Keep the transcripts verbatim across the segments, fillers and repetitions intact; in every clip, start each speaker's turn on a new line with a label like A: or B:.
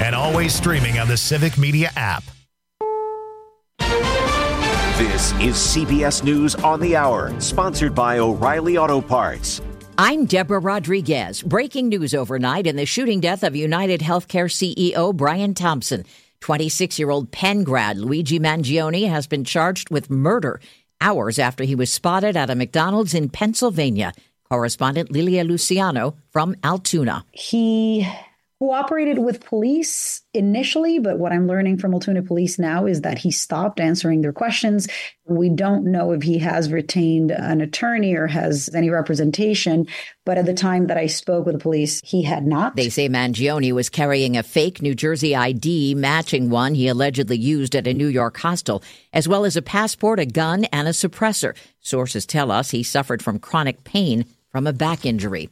A: and always streaming on the Civic Media app.
B: This is C B S News on the Hour, sponsored by O'Reilly Auto Parts.
C: I'm Deborah Rodriguez. Breaking news overnight in the shooting death of United Healthcare C E O Brian Thompson. twenty-six-year-old Penn grad Luigi Mangione has been charged with murder hours after he was spotted at a McDonald's in Pennsylvania. Correspondent Lilia Luciano from Altoona.
D: He cooperated with police initially, but what I'm learning from Altoona police now is that he stopped answering their questions. We don't know if he has retained an attorney or has any representation, but at the time that I spoke with the police, he had not.
C: They say Mangione was carrying a fake New Jersey I D matching one he allegedly used at a New York hostel, as well as a passport, a gun, and a suppressor. Sources tell us he suffered from chronic pain from a back injury.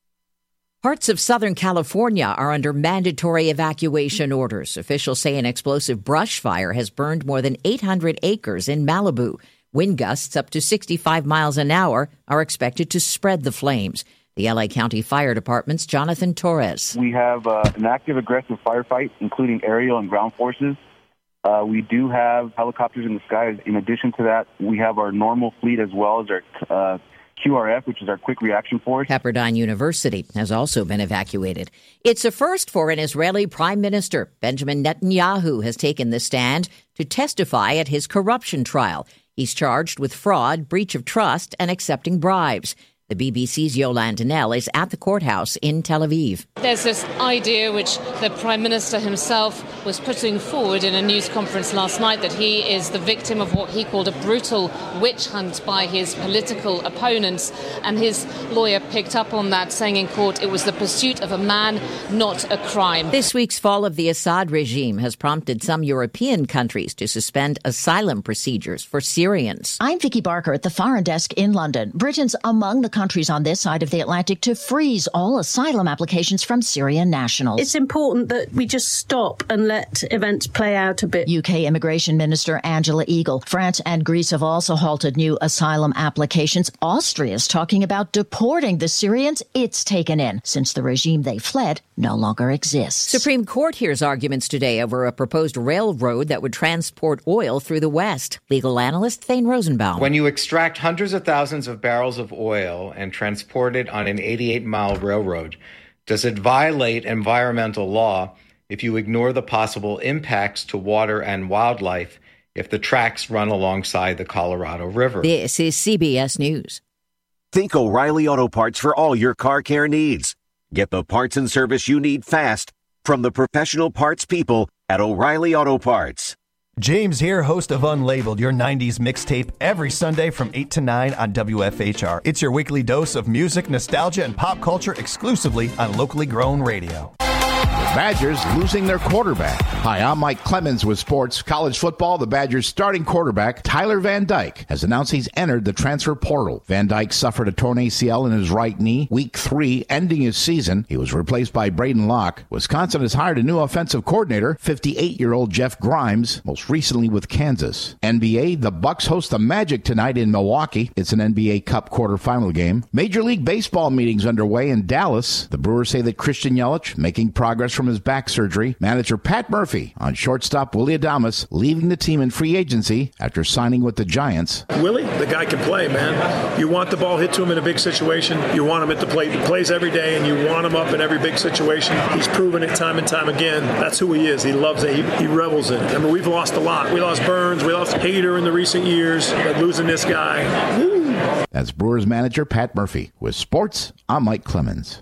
C: Parts of Southern California are under mandatory evacuation orders. Officials say an explosive brush fire has burned more than eight hundred acres in Malibu. Wind gusts up to sixty-five miles an hour are expected to spread the flames. The L A County Fire Department's Jonathan Torres.
E: We have uh, an active, aggressive firefight, including aerial and ground forces. Uh, we do have helicopters in the sky. In addition to that, we have our normal fleet as well as our uh, Q R F, which is our quick reaction force.
C: Pepperdine University has also been evacuated. It's a first for an Israeli prime minister. Benjamin Netanyahu has taken the stand to testify at his corruption trial. He's charged with fraud, breach of trust, and accepting bribes. The B B C's Yolande Nell is at the courthouse in Tel Aviv.
F: There's this idea which the Prime Minister himself was putting forward in a news conference last night that he is the victim of what he called a brutal witch hunt by his political opponents. And his lawyer picked up on that, saying in court it was the pursuit of a man, not a crime.
C: This week's fall of the Assad regime has prompted some European countries to suspend asylum procedures for Syrians.
G: I'm Vicky Barker at the Foreign Desk in London. Britain's among the countries on this side of the Atlantic to freeze all asylum applications from Syrian nationals.
H: It's important that we just stop and let events play out a bit.
G: U K Immigration Minister Angela Eagle. France and Greece have also halted new asylum applications. Austria's talking about deporting the Syrians it's taken in, since the regime they fled no longer exists.
C: Supreme Court hears arguments today over a proposed railroad that would transport oil through the West. Legal analyst Thane Rosenbaum.
I: When you extract hundreds of thousands of barrels of oil and transport it on an eighty-eight mile railroad, does it violate environmental law if you ignore the possible impacts to water and wildlife if the tracks run alongside the Colorado River?
C: This is C B S News.
B: Think O'Reilly Auto Parts for all your car care needs. Get the parts and service you need fast from the professional parts people at O'Reilly Auto Parts.
J: James here, host of Unlabeled, your nineties mixtape, every Sunday from eight to nine on W F H R. It's your weekly dose of music, nostalgia, and pop culture exclusively on locally grown radio.
K: Badgers losing their quarterback. Hi, I'm Mike Clemens with sports. College football, the Badgers' starting quarterback, Tyler Van Dyke, has announced he's entered the transfer portal. Van Dyke suffered a torn A C L in his right knee, week three, ending his season. He was replaced by Braden Locke. Wisconsin has hired a new offensive coordinator, fifty-eight-year-old Jeff Grimes, most recently with Kansas. N B A, the Bucks host the Magic tonight in Milwaukee. It's an N B A Cup quarterfinal game. Major League Baseball meetings underway in Dallas. The Brewers say that Christian Yelich making progress from his back surgery. Manager Pat Murphy on shortstop Willie Adames leaving the team in free agency after signing with the Giants.
L: Willie, the guy can play, man. You want the ball hit to him in a big situation. You want him at the plate. He plays every day, and you want him up in every big situation. He's proven it time and time again. That's who he is. He loves it. He, he revels in it. I mean, we've lost a lot. We lost Burns. We lost Hader in the recent years. But losing this guy, woo.
K: That's Brewers manager Pat Murphy. With sports, I'm Mike Clemens.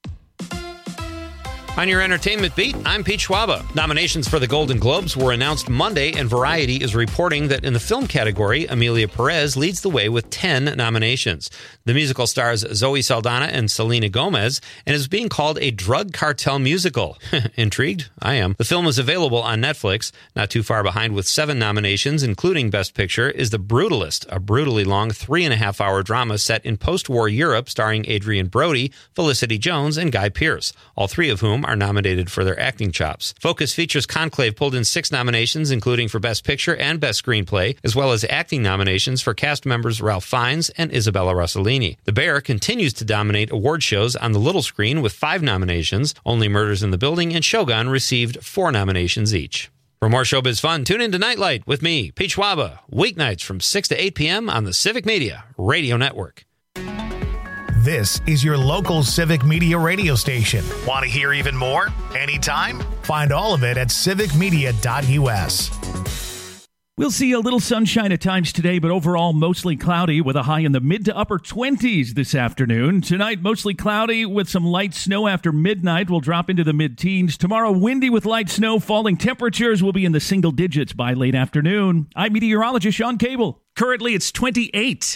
M: On your entertainment beat, I'm Pete Schwaba. Nominations for the Golden Globes were announced Monday, and Variety is reporting that in the film category, Emilia Perez leads the way with ten nominations. The musical stars Zoe Saldana and Selena Gomez and is being called a drug cartel musical. Intrigued? I am. The film is available on Netflix. Not too far behind with seven nominations, including Best Picture, is The Brutalist, a brutally long three and a half hour drama set in post-war Europe starring Adrian Brody, Felicity Jones, and Guy Pearce, all three of whom whom are nominated for their acting chops. Focus Features Conclave pulled in six nominations, including for Best Picture and Best Screenplay, as well as acting nominations for cast members Ralph Fiennes and Isabella Rossellini. The Bear continues to dominate award shows on the little screen with five nominations. Only Murders in the Building and Shogun received four nominations each. For more showbiz fun, tune in to Nightlight with me, Pete Schwaba, weeknights from six to eight p.m. on the Civic Media Radio Network.
A: This is your local Civic Media radio station. Want to hear even more? Anytime? Find all of it at civic media dot u s.
N: We'll see a little sunshine at times today, but overall mostly cloudy with a high in the mid to upper twenties this afternoon. Tonight, mostly cloudy with some light snow after midnight. We'll drop into the mid-teens. Tomorrow, windy with light snow. Falling temperatures will be in the single digits by late afternoon. I'm meteorologist Sean Cable. Currently, it's twenty-eight.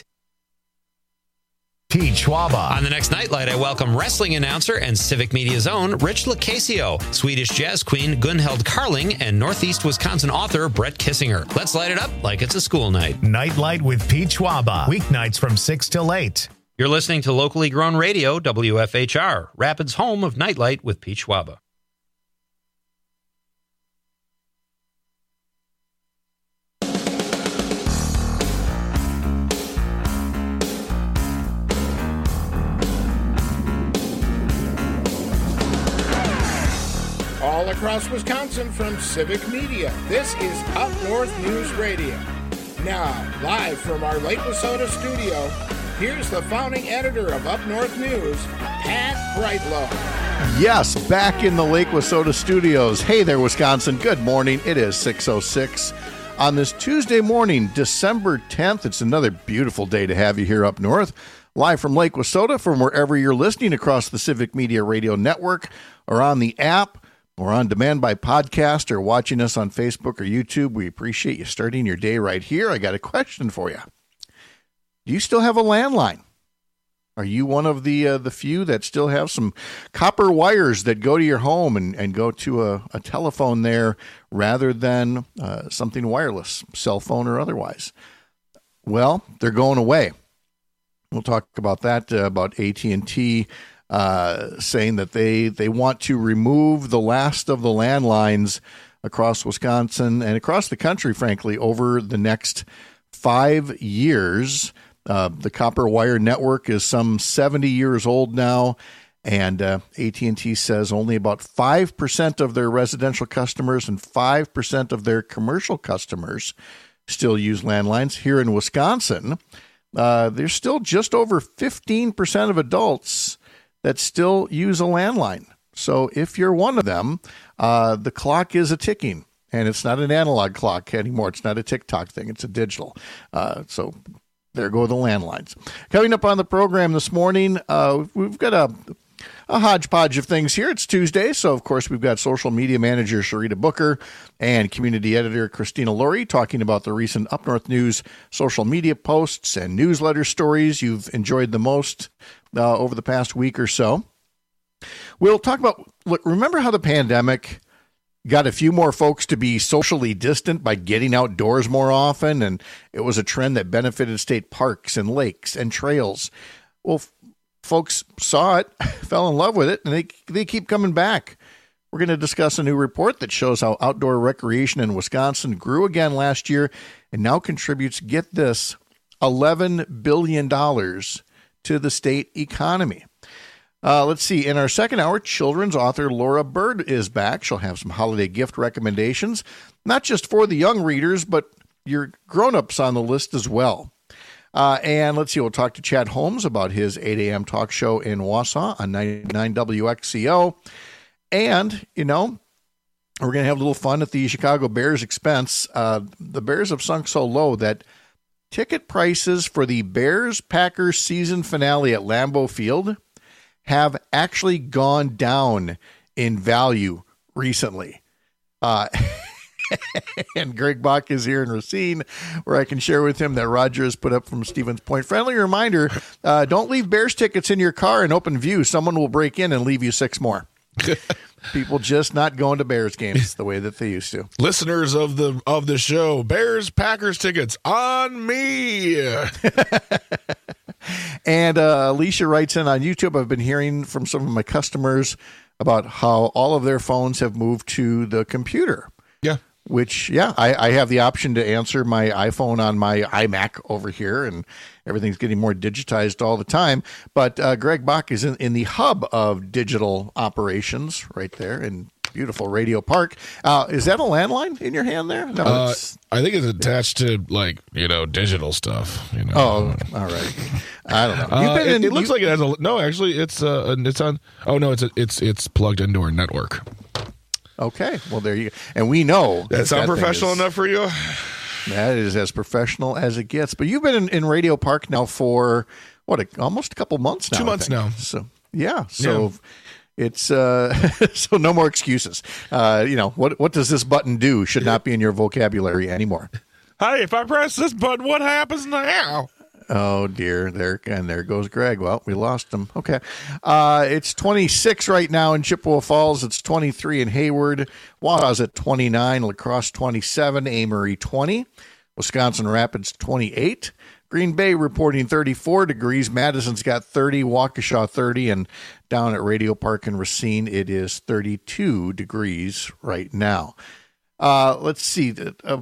A: Pete Schwaba.
M: On the next Nightlight, I welcome wrestling announcer and Civic Media's own Rich Lacasio, Swedish jazz queen Gunhild Carling, and Northeast Wisconsin author Brett Kissinger. Let's light it up like it's a school night.
A: Nightlight with Pete Schwaba. Weeknights from six till eight.
M: You're listening to locally grown radio, W F H R, Rapids' home of Nightlight with Pete Schwaba.
O: All across Wisconsin from Civic Media, this is Up North News Radio. Now, live from our Lake Wissota studio, here's the founding editor of Up North News, Pat Brightlow.
K: Yes, back in the Lake Wissota studios. Hey there, Wisconsin. Good morning. It is six oh six on this Tuesday morning, December tenth. It's another beautiful day to have you here up north. Live from Lake Wissota, from wherever you're listening across the Civic Media Radio Network or on the app, or on demand by podcast, or watching us on Facebook or YouTube. We appreciate you starting your day right here. I got a question for you. Do you still have a landline? Are you one of the uh, the few that still have some copper wires that go to your home and, and go to a, a telephone there rather than uh, something wireless, cell phone or otherwise? Well, they're going away. We'll talk about that, uh, about A T and T Uh, saying that they, they want to remove the last of the landlines across Wisconsin and across the country, frankly, over the next five years. Uh, the copper wire network is some seventy years old now, and uh, A T and T says only about five percent of their residential customers and five percent of their commercial customers still use landlines. Here in Wisconsin, uh, there's still just over fifteen percent of adults that still use a landline. So if you're one of them, uh, the clock is a ticking, and it's not an analog clock anymore. It's not a tick-tock thing. It's a digital. Uh, so there go the landlines. Coming up on the program this morning, uh, we've got a, a hodgepodge of things here. It's Tuesday, so of course we've got social media manager Sharita Booker and community editor Christina Laurie talking about the recent Up North News social media posts and newsletter stories you've enjoyed the most Uh, over the past week or so. We'll talk about, look, remember how the pandemic got a few more folks to be socially distant by getting outdoors more often, and it was a trend that benefited state parks and lakes and trails. Well, f- folks saw it, fell in love with it, and they they keep coming back. We're going to discuss a new report that shows how outdoor recreation in Wisconsin grew again last year and now contributes, get this, eleven billion dollars to the state economy. Uh, let's see. In our second hour, children's author Laura Bird is back. She'll have some holiday gift recommendations, not just for the young readers, but your grown-ups on the list as well. Uh, and let's see. We'll talk to Chad Holmes about his eight a.m. talk show in Wausau on ninety-nine W X C O. And, you know, we're going to have a little fun at the Chicago Bears' expense. Uh, the Bears have sunk so low that ticket prices for the Bears-Packers season finale at Lambeau Field have actually gone down in value recently. Uh, and Greg Bach is here in Racine, where I can share with him that Roger has put up from Stevens Point. Friendly reminder, uh, don't leave Bears tickets in your car in open view. Someone will break in and leave you six more. People just not going to Bears games the way that they used to.
P: Listeners of the of the show, Bears Packers tickets on me.
K: And uh, Alicia writes in on YouTube, I've been hearing from some of my customers
Q: about how all of their phones have moved to the computer.
P: Yeah.
Q: Which, yeah, I, I have the option to answer my iPhone on my iMac over here, and everything's getting more digitized all the time. But uh, Greg Bach is in, in the hub of digital operations right there in beautiful Radio Park. Uh, is that a landline in your hand there? No,
P: uh,
Q: it's,
P: I think it's attached to, like, you know, digital stuff. You know.
Q: Oh, all right. I don't know. You've
P: Uh,
Q: been
P: it,
Q: in,
P: it looks
Q: you-
P: like it has a no. Actually, it's uh, it's on. Oh no, it's a, it's it's plugged into our network.
Q: Okay, well there you go. And we know
P: That sound
Q: thing
P: professional
Q: is-
P: enough for you?
Q: That is as professional as it gets. But you've been in, in Radio Park now for what, a, almost a couple months now.
P: Two
Q: I
P: months
Q: think.
P: now.
Q: So yeah, so it's uh, so no more excuses. Uh, you know what? What does this button do? Should not be in your vocabulary anymore.
P: Hey, if I press this button, what happens now?
Q: Oh dear, there and there goes Greg. Well, we lost him. Okay, uh, it's twenty-six right now in Chippewa Falls. It's twenty-three in Hayward. Wausau's at twenty-nine. La Crosse twenty-seven. Amory twenty. Wisconsin Rapids twenty-eight. Green Bay reporting thirty-four degrees. Madison's got thirty. Waukesha thirty, and down at Radio Park in Racine, it is thirty-two degrees right now. Uh, let's see. Uh,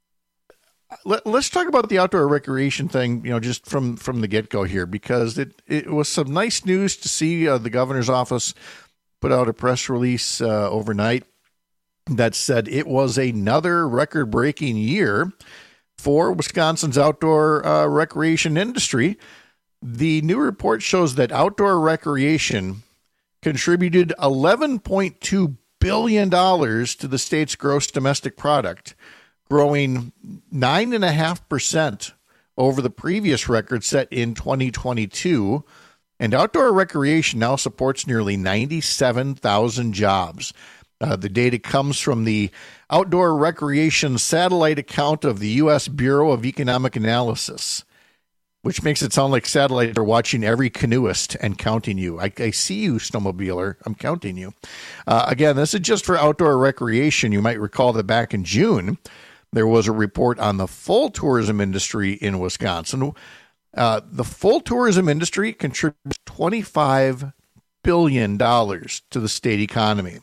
Q: Let, let's talk about the outdoor recreation thing, you know, just from, from the get-go here, because it, it was some nice news to see uh, the governor's office put out a press release uh, overnight that said it was another record-breaking year for Wisconsin's outdoor uh, recreation industry. The new report shows that outdoor recreation contributed eleven point two billion dollars to the state's gross domestic product, growing nine point five percent over the previous record set in twenty twenty-two. And outdoor recreation now supports nearly ninety-seven thousand jobs. Uh, the data comes from the Outdoor Recreation Satellite account of the U S Bureau of Economic Analysis, which makes it sound like satellites are watching every canoeist and counting you. I, I see you, snowmobiler. I'm counting you. Uh, again, this is just for outdoor recreation. You might recall that back in June, there was a report on the full tourism industry in Wisconsin. Uh, the full tourism industry contributes twenty-five billion dollars to the state economy.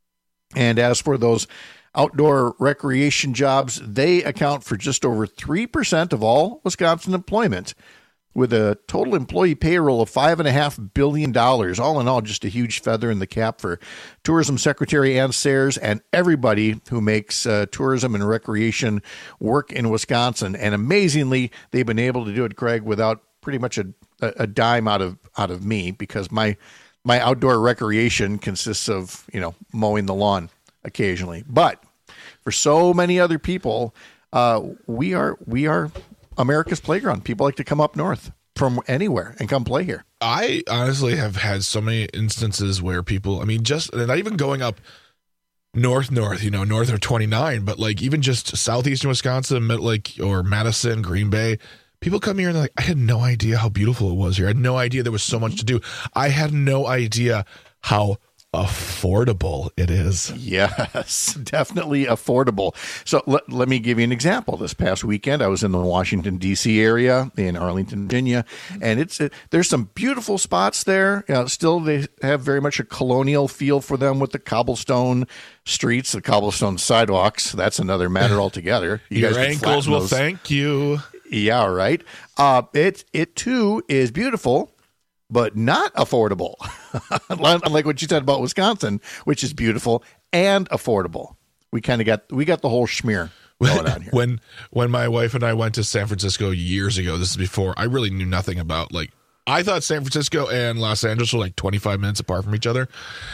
Q: And as for those outdoor recreation jobs, they account for just over three percent of all Wisconsin employment, with a total employee payroll of five point five billion dollars. All in all, just a huge feather in the cap for Tourism Secretary Ann Sayers and everybody who makes uh, tourism and recreation work in Wisconsin. And amazingly, they've been able to do it, Greg, without pretty much a, a dime out of out of me, because my my outdoor recreation consists of, you know, mowing the lawn occasionally. But for so many other people, uh, we are we are America's playground. People like to come up north from anywhere and come play here.
P: I honestly have had so many instances where people, I mean, just not even going up north, north, you know, north of twenty-nine, but like even just southeastern Wisconsin, like, or Madison, Green Bay, people come here and they're like, I had no idea how beautiful it was here. I had no idea there was so much to do. I had no idea how affordable it is.
Q: Yes, definitely affordable. So let, let me give you an example. This past weekend, I was in the Washington, D C area in Arlington, Virginia, and it's it, there's some beautiful spots there. You know, still, they have very much a colonial feel for them with the cobblestone streets, the cobblestone sidewalks. That's another matter altogether. You
P: Your
Q: guys can
P: ankles
Q: flatten
P: will
Q: those.
P: thank you.
Q: Yeah, right. Uh, it it too is beautiful, but not affordable. Unlike what you said about Wisconsin, which is beautiful and affordable. We kind of got we got the whole schmear going on here.
P: When when my wife and I went to San Francisco years ago, this is before I really knew nothing about, like, I thought San Francisco and Los Angeles were like twenty-five minutes apart from each other.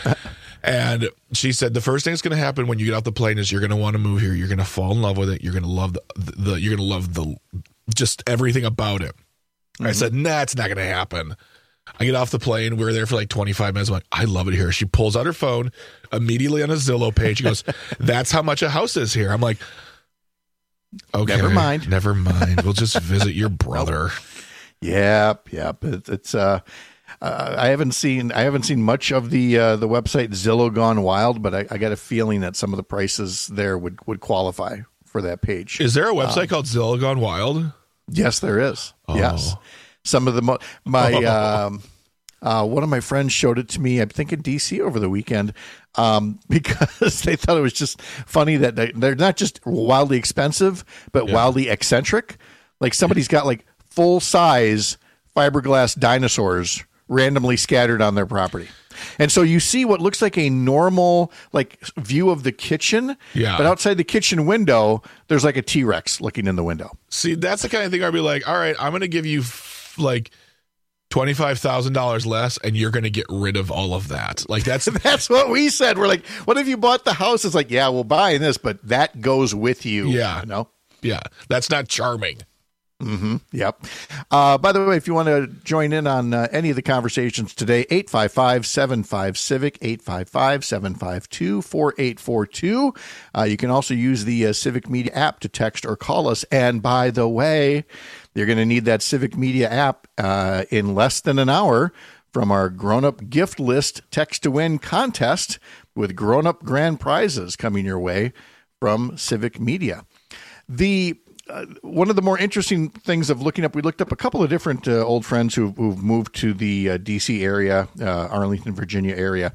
P: And she said the first thing that's going to happen when you get off the plane is you're going to want to move here. You're going to fall in love with it. You're going to love the, the you're going to love the just everything about it. Mm-hmm. I said, nah, it's not going to happen. I get off the plane. We were there for like twenty-five minutes. I'm like, I love it here. She pulls out her phone immediately on a Zillow page. She goes, that's how much a house is here. I'm like, okay,
Q: Never mind.
P: Never mind. We'll just visit your brother.
Q: Yep, yep. It, it's uh, uh, I haven't seen I haven't seen much of the uh, the website Zillow Gone Wild, but I, I got a feeling that some of the prices there would, would qualify for that page.
P: Is there a website
Q: um,
P: called Zillow Gone Wild?
Q: Yes, there is.
P: Oh.
Q: Yes, some of the mo- my um, Uh, one of my friends showed it to me, I think in D C over the weekend, um, because they thought it was just funny that they, they're not just wildly expensive, but yeah. wildly eccentric. Like somebody's got like full-size fiberglass dinosaurs randomly scattered on their property. And so you see what looks like a normal like view of the kitchen,
P: yeah.
Q: but outside the kitchen window, there's like a T-Rex looking in the window.
P: See, that's the kind of thing I'd be like, all right, I'm going to give you f- like twenty-five thousand dollars less, and you're going to get rid of all of that. Like that's
Q: that's what we said. We're like, what if you bought the house? It's like, yeah, we'll buy this, but that goes with you.
P: Yeah.
Q: You know?
P: Yeah. That's not charming.
Q: Mm-hmm. Yep. Uh, by the way, if you want to join in on uh, any of the conversations today, eight five five, seven five, CIVIC, eight five five, seven five two, four eight four two. Uh, you can also use the uh, Civic Media app to text or call us. And by the way, you're going to need that Civic Media app uh, in less than an hour from our grown-up gift list text to win contest with grown-up grand prizes coming your way from Civic Media. The Uh, one of the more interesting things of looking up, we looked up a couple of different uh, old friends who've, who've moved to the uh, D C area, uh, Arlington, Virginia area.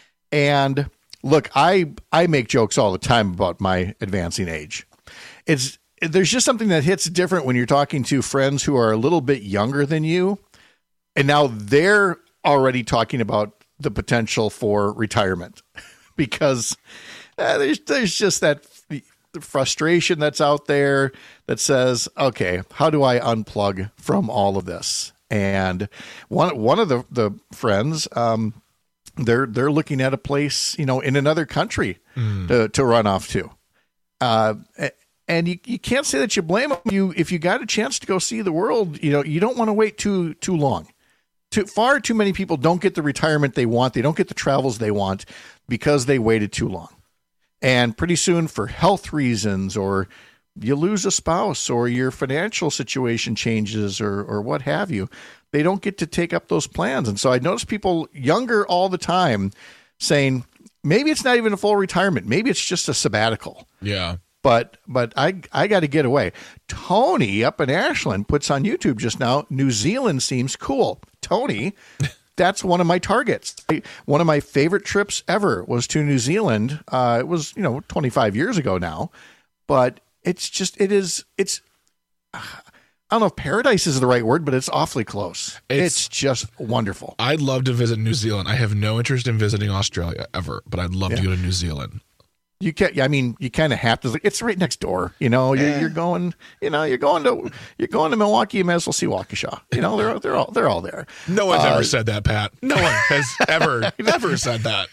Q: And look, I I make jokes all the time about my advancing age. It's there's just something that hits different when you're talking to friends who are a little bit younger than you, and now they're already talking about the potential for retirement because uh, there's there's just that frustration that's out there that says, okay, how do I unplug from all of this? And one one of the the friends, um, they're they're looking at a place, you know, in another country mm. to to run off to, uh, and you you can't say that you blame them. You if you got a chance to go see the world, you know, you don't want to wait too too long. Too far too many people don't get the retirement they want. They don't get the travels they want because they waited too long. And pretty soon, for health reasons, or you lose a spouse, or your financial situation changes, or or what have you, they don't get to take up those plans. And so I notice people younger all the time saying, maybe it's not even a full retirement. Maybe it's just a sabbatical.
P: Yeah.
Q: But but I I got to get away. Tony up in Ashland puts on YouTube just now, New Zealand seems cool. Tony... That's one of my targets. One of my favorite trips ever was to New Zealand. Uh, it was, you know, twenty-five years ago now, but it's just, it is, it's, I don't know if paradise is the right word, but it's awfully close. It's, it's just wonderful.
P: I'd love to visit New Zealand. I have no interest in visiting Australia ever, but I'd love yeah. to go to New Zealand.
Q: You can't. I mean, you kind of have to. It's right next door. You know, you're, eh. you're going. You know, you're going to. You're going to Milwaukee. You may as well see Waukesha. You know, they're they're all they're all there.
P: No one's
Q: uh,
P: ever said that, Pat. No one has ever never said that.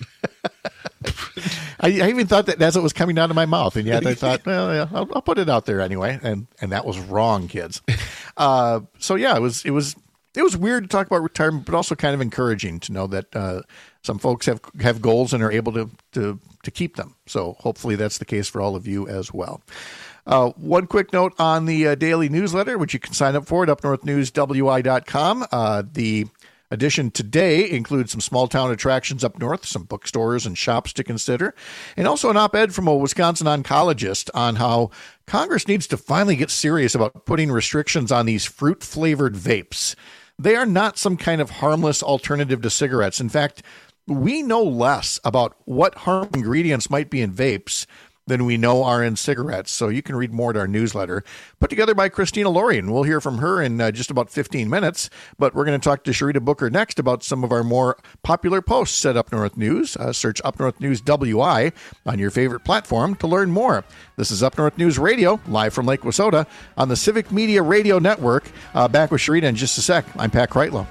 Q: I, I even thought that as it was coming out of my mouth, and yet I thought, well, yeah, I'll, I'll put it out there anyway, and and that was wrong, kids. Uh, so yeah, it was it was it was weird to talk about retirement, but also kind of encouraging to know that uh, some folks have have goals and are able to to. to keep them. So hopefully that's the case for all of you as well. Uh, one quick note on the uh, daily newsletter, which you can sign up for at up north news w i dot com. Uh, the edition today includes some small town attractions up north, some bookstores and shops to consider, and also an op-ed from a Wisconsin oncologist on how Congress needs to finally get serious about putting restrictions on these fruit-flavored vapes. They are not some kind of harmless alternative to cigarettes. In fact, we know less about what harmful ingredients might be in vapes than we know are in cigarettes. So you can read more at our newsletter put together by Christina Lorien. We'll hear from her in uh, just about fifteen minutes, but we're going to talk to Sharita Booker next about some of our more popular posts at Up North News. Uh, search Up North News W I on your favorite platform to learn more. This is Up North News Radio, live from Lake Wissota on the Civic Media Radio Network. Uh, back with Sharita in just a sec. I'm Pat Kreitlow.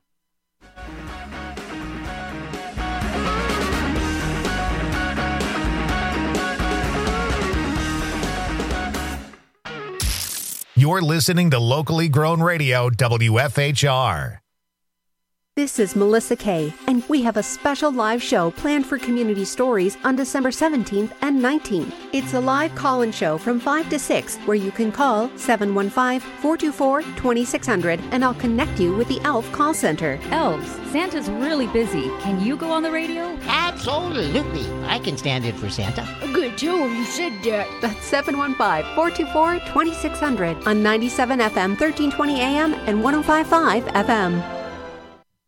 A: You're listening to locally grown radio, W F H R.
R: This is Melissa Kay, and we have a special live show planned for Community Stories on December seventeenth and nineteenth. It's a live call-in show from five to six, where you can call seven one five, four two four, two six zero zero, and I'll connect you with the Elf Call Center.
S: Elves, Santa's really busy. Can you go on the radio?
T: Absolutely. I can stand in for Santa.
R: Good, too, you said that. That's seven one five, four two four, two six zero zero on ninety-seven F M, thirteen twenty A M, and one oh five point five F M.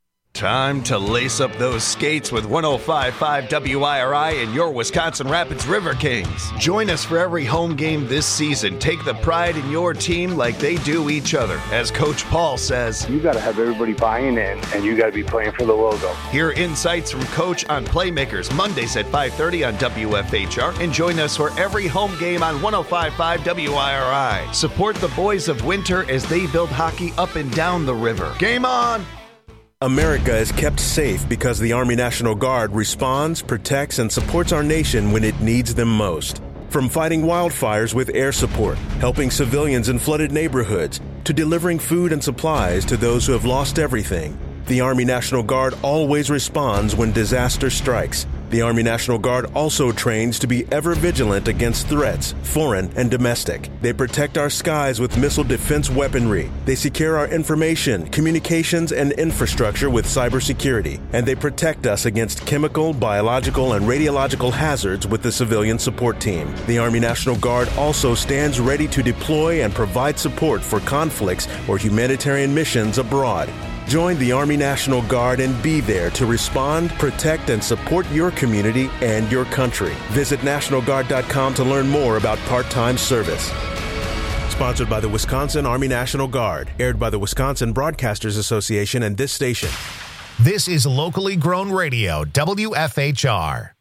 U: Time to lace up those skates with one oh five point five W I R I and your Wisconsin Rapids River Kings. Join us for every home game this season. Take the pride in your team like they do each other. As Coach Paul says,
V: you got to have everybody buying in, and you got to be playing for the logo.
U: Hear insights from Coach on Playmakers Mondays at five thirty on W F H R, and join us for every home game on one oh five point five W I R I. Support the boys of Winter as they build hockey up and down the river. Game on!
W: America is kept safe because the Army National Guard responds, protects, and supports our nation when it needs them most. From fighting wildfires with air support, helping civilians in flooded neighborhoods, to delivering food and supplies to those who have lost everything, the Army National Guard always responds when disaster strikes. The Army National Guard also trains to be ever vigilant against threats, foreign and domestic. They protect our skies with missile defense weaponry. They secure our information, communications, and infrastructure with cybersecurity. And they protect us against chemical, biological, and radiological hazards with the civilian support team. The Army National Guard also stands ready to deploy and provide support for conflicts or humanitarian missions abroad. Join the Army National Guard and be there to respond, protect, and support your community and your country. Visit National Guard dot com to learn more about part-time service. Sponsored by the Wisconsin Army National Guard. Aired by the Wisconsin Broadcasters Association and this station.
A: This is locally grown radio, W F H R.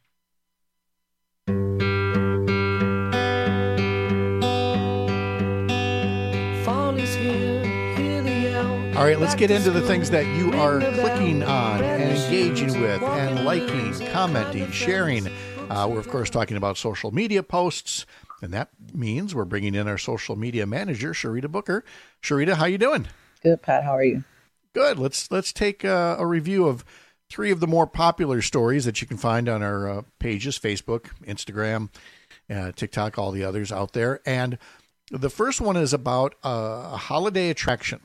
X: Fall is here, hear the yell.
Q: All right, let's get into the things that you are clicking on and engaging with and liking, commenting, sharing. Uh, we're, of course, talking about social media posts, and that means we're bringing in our social media manager, Sharita Booker. Sharita, how you doing?
Y: Good, Pat. How are you?
Q: Good. Let's let's take a, a review of three of the more popular stories that you can find on our uh, pages, Facebook, Instagram, uh, TikTok, all the others out there. And the first one is about uh, a holiday attraction.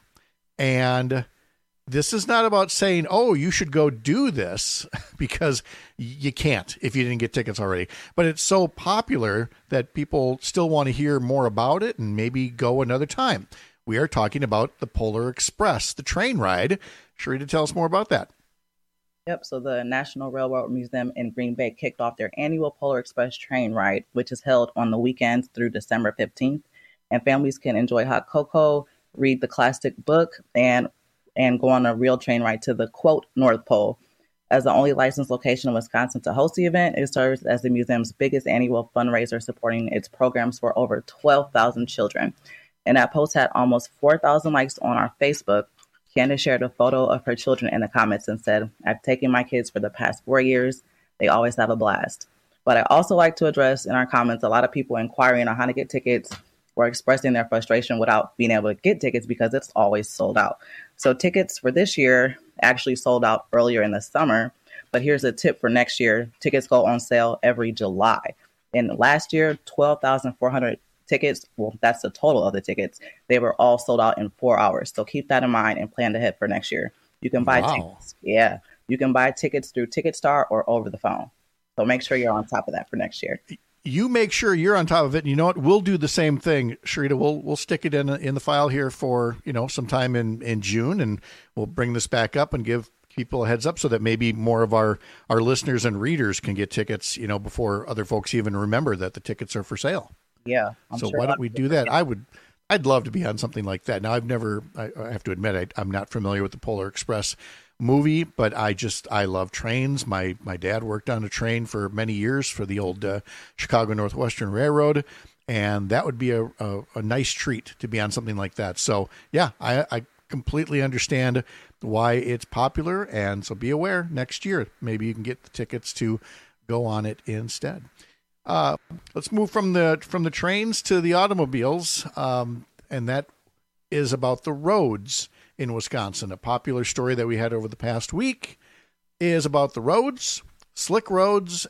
Q: And this is not about saying, oh, you should go do this, because you can't if you didn't get tickets already. But it's so popular that people still want to hear more about it and maybe go another time. We are talking about the Polar Express, the train ride. Sharita, tell us more about that.
Y: Yep, so the National Railroad Museum in Green Bay kicked off their annual Polar Express train ride, which is held on the weekends through December fifteenth. And families can enjoy hot cocoa, read the classic book, and and go on a real train ride to the, quote, North Pole. As the only licensed location in Wisconsin to host the event, it serves as the museum's biggest annual fundraiser, supporting its programs for over twelve thousand children. And that post had almost four thousand likes on our Facebook. Candace shared a photo of her children in the comments and said, I've taken my kids for the past four years. They always have a blast. But I also like to address in our comments a lot of people inquiring on how to get tickets or expressing their frustration without being able to get tickets because it's always sold out. So tickets for this year actually sold out earlier in the summer. But here's a tip for next year. Tickets go on sale every July. And last year, twelve thousand four hundred tickets, well, that's the total of the tickets. They were all sold out in four hours. So keep that in mind and plan ahead for next year. You can buy
Q: Wow.
Y: tickets. Yeah. You can buy tickets through TicketStar or over the phone. So make sure you're on top of that for next year.
Q: You make sure you're on top of it. And you know what? We'll do the same thing, Sharita. We'll we'll stick it in in the file here for, you know, sometime in, in June, and we'll bring this back up and give people a heads up so that maybe more of our, our listeners and readers can get tickets, you know, before other folks even remember that the tickets are for sale.
Y: Yeah. I'm
Q: so
Y: sure
Q: why
Y: a lot
Q: don't we
Y: of
Q: do
Y: people
Q: that?
Y: can.
Q: I would, I'd love to be on something like that. Now, I've never, I, I have to admit, I, I'm not familiar with the Polar Express movie, but I just, I love trains. My, my dad worked on a train for many years for the old uh, Chicago Northwestern Railroad. And that would be a, a, a nice treat to be on something like that. So yeah, I, I completely understand why it's popular. And so be aware next year, maybe you can get the tickets to go on it instead. Uh, let's move from the from the trains to the automobiles, um, and that is about the roads in Wisconsin. A popular story that we had over the past week is about the roads, slick roads,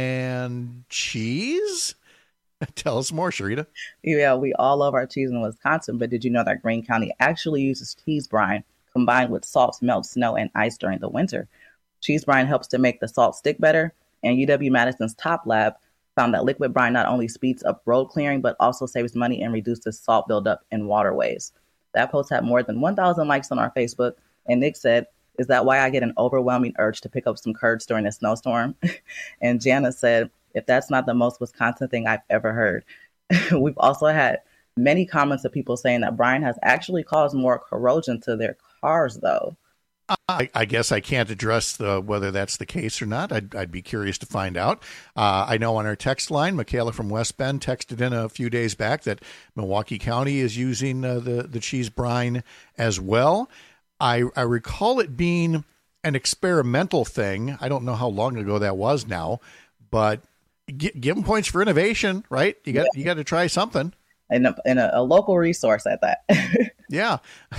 Q: and cheese. Tell us more, Sharita.
Y: Yeah, we all love our cheese in Wisconsin, but did you know that Greene County actually uses cheese brine combined with salt, melt, snow, and ice during the winter? Cheese brine helps to make the salt stick better, and U W-Madison's Top Lab found that liquid brine not only speeds up road clearing, but also saves money and reduces salt buildup in waterways. That post had more than one thousand likes on our Facebook, and Nick said, Is that why I get an overwhelming urge to pick up some curds during a snowstorm? And Jana said, if that's not the most Wisconsin thing I've ever heard. We've also had many comments of people saying that brine has actually caused more corrosion to their cars, though.
Q: I, I guess I can't address the, whether that's the case or not. I'd, I'd be curious to find out. Uh, I know on our text line, Michaela from West Bend texted in a few days back that Milwaukee County is using uh, the, the cheese brine as well. I, I recall it being an experimental thing. I don't know how long ago that was now, but g- give them points for innovation, right? You got yeah. you got to try something.
Y: And a, and a, a local resource at that.
Q: Yeah.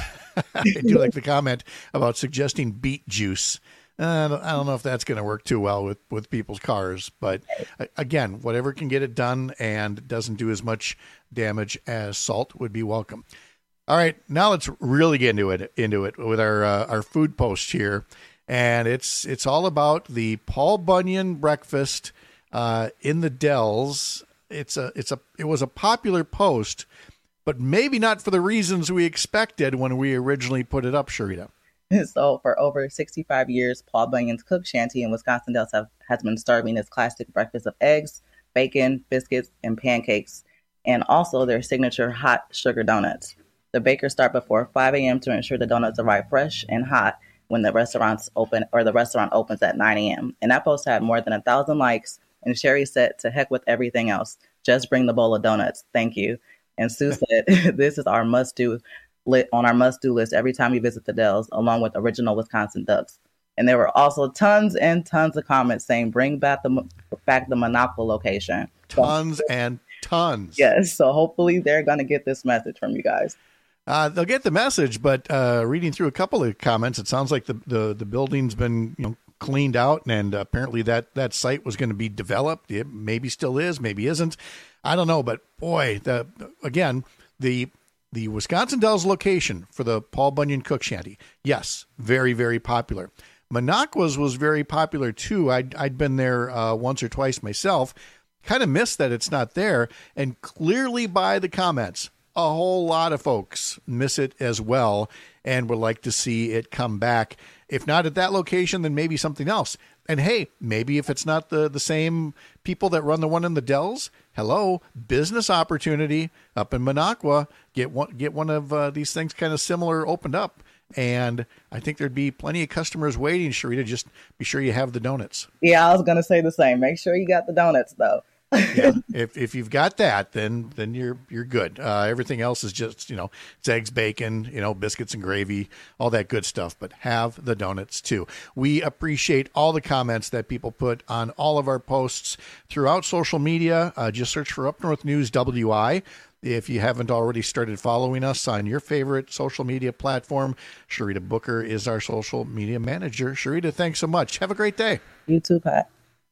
Q: I do like the comment about suggesting beet juice. Uh, I don't know if that's going to work too well with, with people's cars. But again, whatever can get it done and doesn't do as much damage as salt would be welcome. All right, now let's really get into it into it with our uh, our food post here. And it's it's all about the Paul Bunyan breakfast uh, in the Dells. It's a it's a it was a popular post, but maybe not for the reasons we expected when we originally put it up, Sharita.
Y: So for over sixty-five years, Paul Bunyan's Cook Shanty in Wisconsin Dells have, has been serving its classic breakfast of eggs, bacon, biscuits, and pancakes, and also their signature hot sugar donuts. The bakers start before five a.m. to ensure the donuts arrive fresh and hot when the restaurants open or the restaurant opens at nine a.m. And that post had more than a thousand likes. And Sherry said, to heck with everything else. Just bring the bowl of donuts. Thank you. And Sue said, this is our must-do lit on our must-do list every time we visit the Dells, along with original Wisconsin ducks. And there were also tons and tons of comments saying, bring back the, back the Minocqua location.
Q: Tons so, and tons.
Y: Yes. So hopefully they're going to get this message from you guys.
Q: Uh, they'll get the message, but uh, reading through a couple of comments, it sounds like the, the, the building's been, you know, cleaned out, and apparently that, that site was going to be developed. It maybe still is, maybe isn't. I don't know, but boy, the again, the the Wisconsin Dells location for the Paul Bunyan Cook Shanty, yes, very, very popular. Minocqua's was very popular too. I'd, I'd been there uh, once or twice myself. Kind of missed that it's not there, and clearly by the comments, a whole lot of folks miss it as well and would like to see it come back. If not at that location, then maybe something else. And hey, maybe if it's not the, the same people that run the one in the Dells, hello, business opportunity up in Minocqua. Get one, get one of uh, these things kind of similar opened up. And I think there'd be plenty of customers waiting, Sharita. Just be sure you have the donuts.
Y: Yeah, I was going to say the same. Make sure you got the donuts, though.
Q: Yeah, if if you've got that, then then you're you're good. Uh, everything else is just, you know, it's eggs, bacon, you know, biscuits and gravy, all that good stuff. But have the donuts too. We appreciate all the comments that people put on all of our posts throughout social media. Uh, just search for Up North News W I. If you haven't already started following us on your favorite social media platform, Sharita Booker is our social media manager. Sharita, thanks so much. Have a great day.
Y: You too, Pat.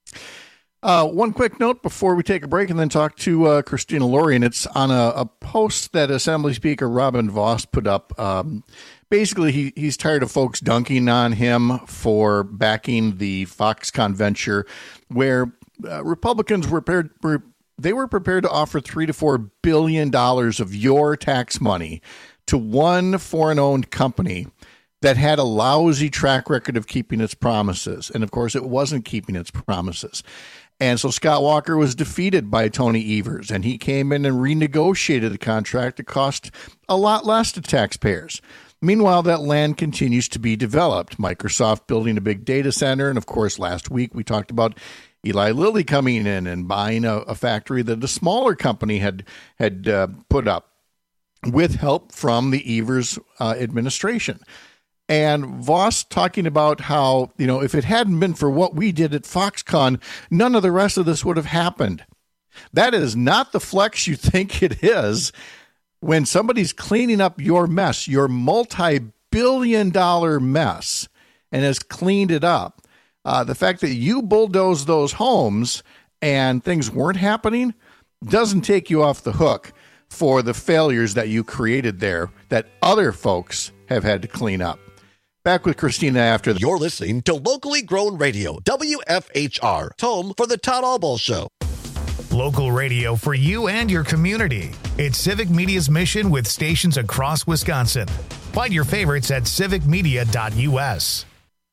Q: Uh, one quick note before we take a break and then talk to uh, Christina Laurie, and it's on a, a post that Assembly Speaker Robin Vos put up. Um, basically, he, he's tired of folks dunking on him for backing the Foxconn venture, where uh, Republicans were prepared, were, they were prepared to offer three to four billion dollars of your tax money to one foreign-owned company that had a lousy track record of keeping its promises. And, of course, it wasn't keeping its promises. And so Scott Walker was defeated by Tony Evers, and he came in and renegotiated the contract to cost a lot less to taxpayers. Meanwhile, that land continues to be developed. Microsoft building a big data center. And, of course, last week we talked about Eli Lilly coming in and buying a, a factory that a smaller company had, had uh, put up with help from the Evers uh, administration. And Vos talking about how, you know, if it hadn't been for what we did at Foxconn, none of the rest of this would have happened. That is not the flex you think it is when somebody's cleaning up your mess, your multi-billion dollar mess, and has cleaned it up. Uh, the fact that you bulldozed those homes and things weren't happening doesn't take you off the hook for the failures that you created there that other folks have had to clean up. Back with Christina after the...
D: You're listening to Locally Grown Radio, W F H R, home for the Todd Albaugh Show.
A: Local radio for you and your community. It's Civic Media's mission with stations across Wisconsin. Find your favorites at civic media dot U S.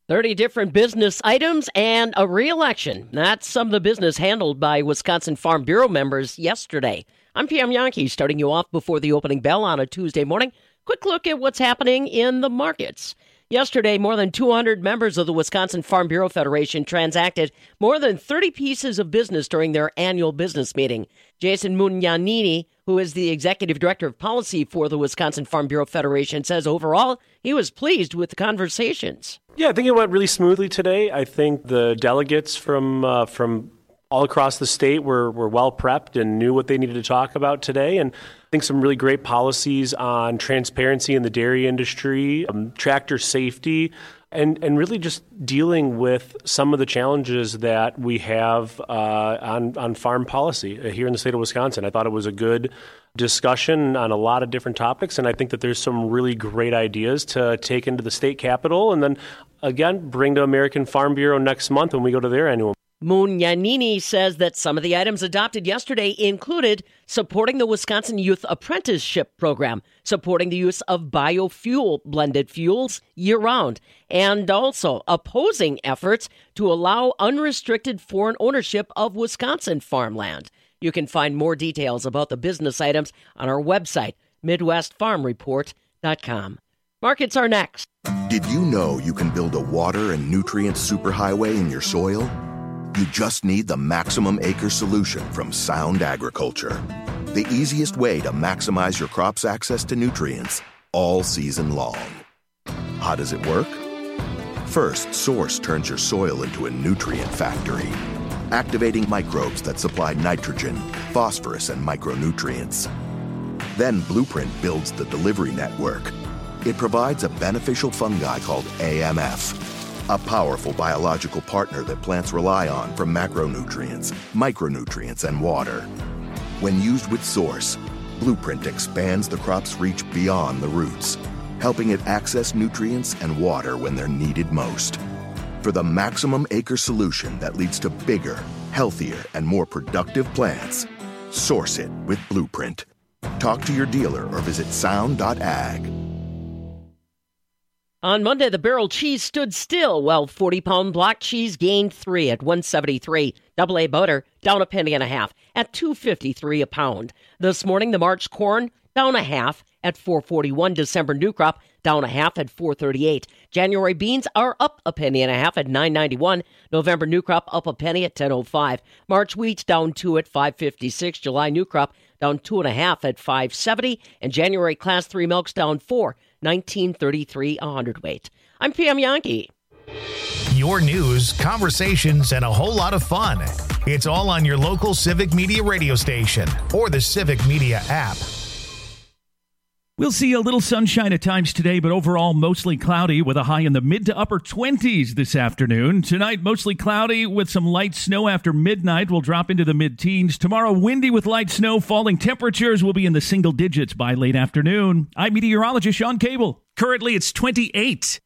E: thirty different business items and a re-election. That's some of the business handled by Wisconsin Farm Bureau members yesterday. I'm P M Yankee, starting you off before the opening bell on a Tuesday morning. Quick look at what's happening in the markets. Yesterday, more than two hundred members of the Wisconsin Farm Bureau Federation transacted more than thirty pieces of business during their annual business meeting. Jason Mugnanini, who is the executive director of policy for the Wisconsin Farm Bureau Federation, says overall he was pleased with the conversations.
F: Yeah, I think it went really smoothly today. I think the delegates from uh, from all across the state were, were well prepped and knew what they needed to talk about today. And I think some really great policies on transparency in the dairy industry, um, tractor safety, and, and really just dealing with some of the challenges that we have uh, on, on farm policy here in the state of Wisconsin. I thought it was a good discussion on a lot of different topics, and I think that there's some really great ideas to take into the state capitol and then, again, bring to American Farm Bureau next month when we go to their annual.
E: Mugnanini says that some of the items adopted yesterday included supporting the Wisconsin Youth Apprenticeship Program, supporting the use of biofuel blended fuels year-round, and also opposing efforts to allow unrestricted foreign ownership of Wisconsin farmland. You can find more details about the business items on our website, midwest farm report dot com. Markets are next.
G: Did you know you can build a water and nutrient superhighway in your soil? You just need the Maximum Acre solution from Sound Agriculture. The easiest way to maximize your crop's access to nutrients all season long. How does it work? First, Source turns your soil into a nutrient factory, activating microbes that supply nitrogen, phosphorus, and micronutrients. Then Blueprint builds the delivery network. It provides a beneficial fungi called A M F, a powerful biological partner that plants rely on for macronutrients, micronutrients, and water. When used with Source, Blueprint expands the crop's reach beyond the roots, helping it access nutrients and water when they're needed most. For the Maximum Acre solution that leads to bigger, healthier, and more productive plants, source it with Blueprint. Talk to your dealer or visit sound dot ag.
E: On Monday, the barrel cheese stood still, while forty-pound block cheese gained three at one seventy-three. Double A butter down a penny and a half at two fifty-three a pound. This morning, the March corn down a half at four forty-one. December new crop down a half at four thirty-eight. January beans are up a penny and a half at nine ninety-one. November new crop up a penny at ten oh five. March wheat down two at five fifty-six. July new crop down two and a half at five seventy. And January class three milks down four. nineteen thirty-three a hundredweight. I'm P M Yankee.
A: Your news, conversations, and a whole lot of fun. It's all on your local Civic Media radio station or the Civic Media app.
N: We'll see a little sunshine at times today, but overall mostly cloudy with a high in the mid to upper twenties this afternoon. Tonight, mostly cloudy with some light snow after midnight. We'll drop into the mid-teens. Tomorrow, windy with light snow. Falling temperatures will be in the single digits by late afternoon. I'm meteorologist Sean Cable. Currently, it's twenty-eight.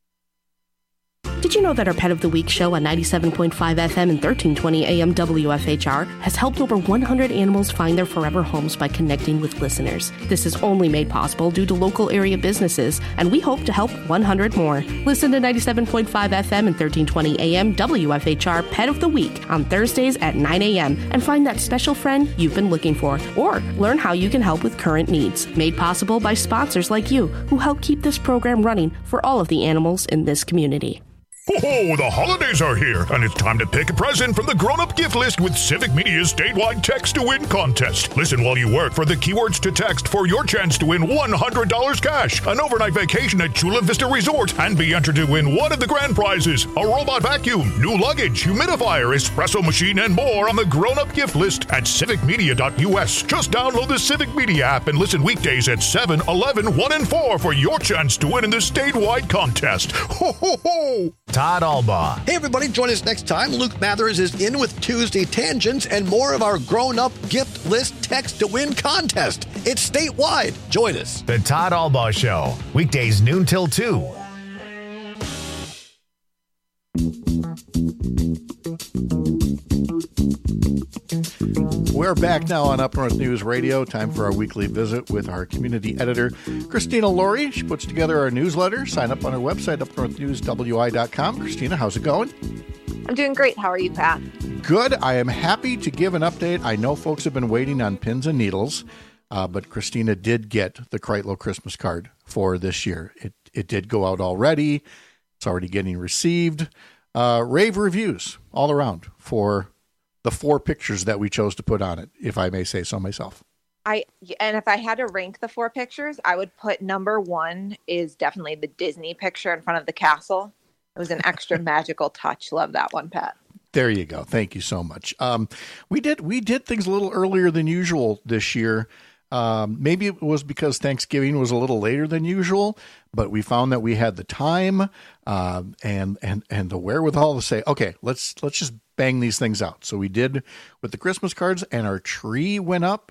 H: Did you know that our Pet of the Week show on ninety-seven point five F M and thirteen twenty A M W F H R has helped over one hundred animals find their forever homes by connecting with listeners? This is only made possible due to local area businesses, and we hope to help one hundred more. Listen to ninety-seven point five F M and thirteen twenty A M W F H R Pet of the Week on Thursdays at nine A M and find that special friend you've been looking for, or learn how you can help with current needs. Made possible by sponsors like you who help keep this program running for all of the animals in this community.
I: Oh, the holidays are here, and it's time to pick a present from the grown-up gift list with Civic Media's statewide Text to Win contest. Listen while you work for the keywords to text for your chance to win one hundred dollars cash, an overnight vacation at Chula Vista Resort, and be entered to win one of the grand prizes, a robot vacuum, new luggage, humidifier, espresso machine, and more on the grown-up gift list at civic media dot U S. Just download the Civic Media app and listen weekdays at seven, eleven, one, and four for your chance to win in the statewide contest. Ho, ho, ho!
A: Todd Albaugh.
D: Hey, everybody, join us next time. Luke Mathers is in with Tuesday Tangents and more of our grown-up gift list text to win contest. It's statewide. Join us.
A: The Todd Albaugh Show, weekdays noon till two.
Q: We're We're back now on Up North News Radio. Time for our weekly visit with our community editor, Christina Laurie. She puts together our newsletter. Sign up on our website, up north news w i dot com. Christina, how's it going?
B: I'm doing great. How are you, Pat?
Q: Good. I am happy to give an update. I know folks have been waiting on pins and needles, uh, but Christina did get the Kreitlow Christmas card for this year. It, it did go out already. It's already getting received. Uh, rave reviews all around for the four pictures that we chose to put on it, if I may say so myself.
B: I and if I had to rank the four pictures, I would put number one is definitely the Disney picture in front of the castle. It was an extra magical touch. Love that one, Pat.
Q: There you go. Thank you so much. Um, we did we did things a little earlier than usual this year. Um, maybe it was because Thanksgiving was a little later than usual, but we found that we had the time uh, and and and the wherewithal to say, okay, let's let's just bang these things out. So we did with the Christmas cards, and our tree went up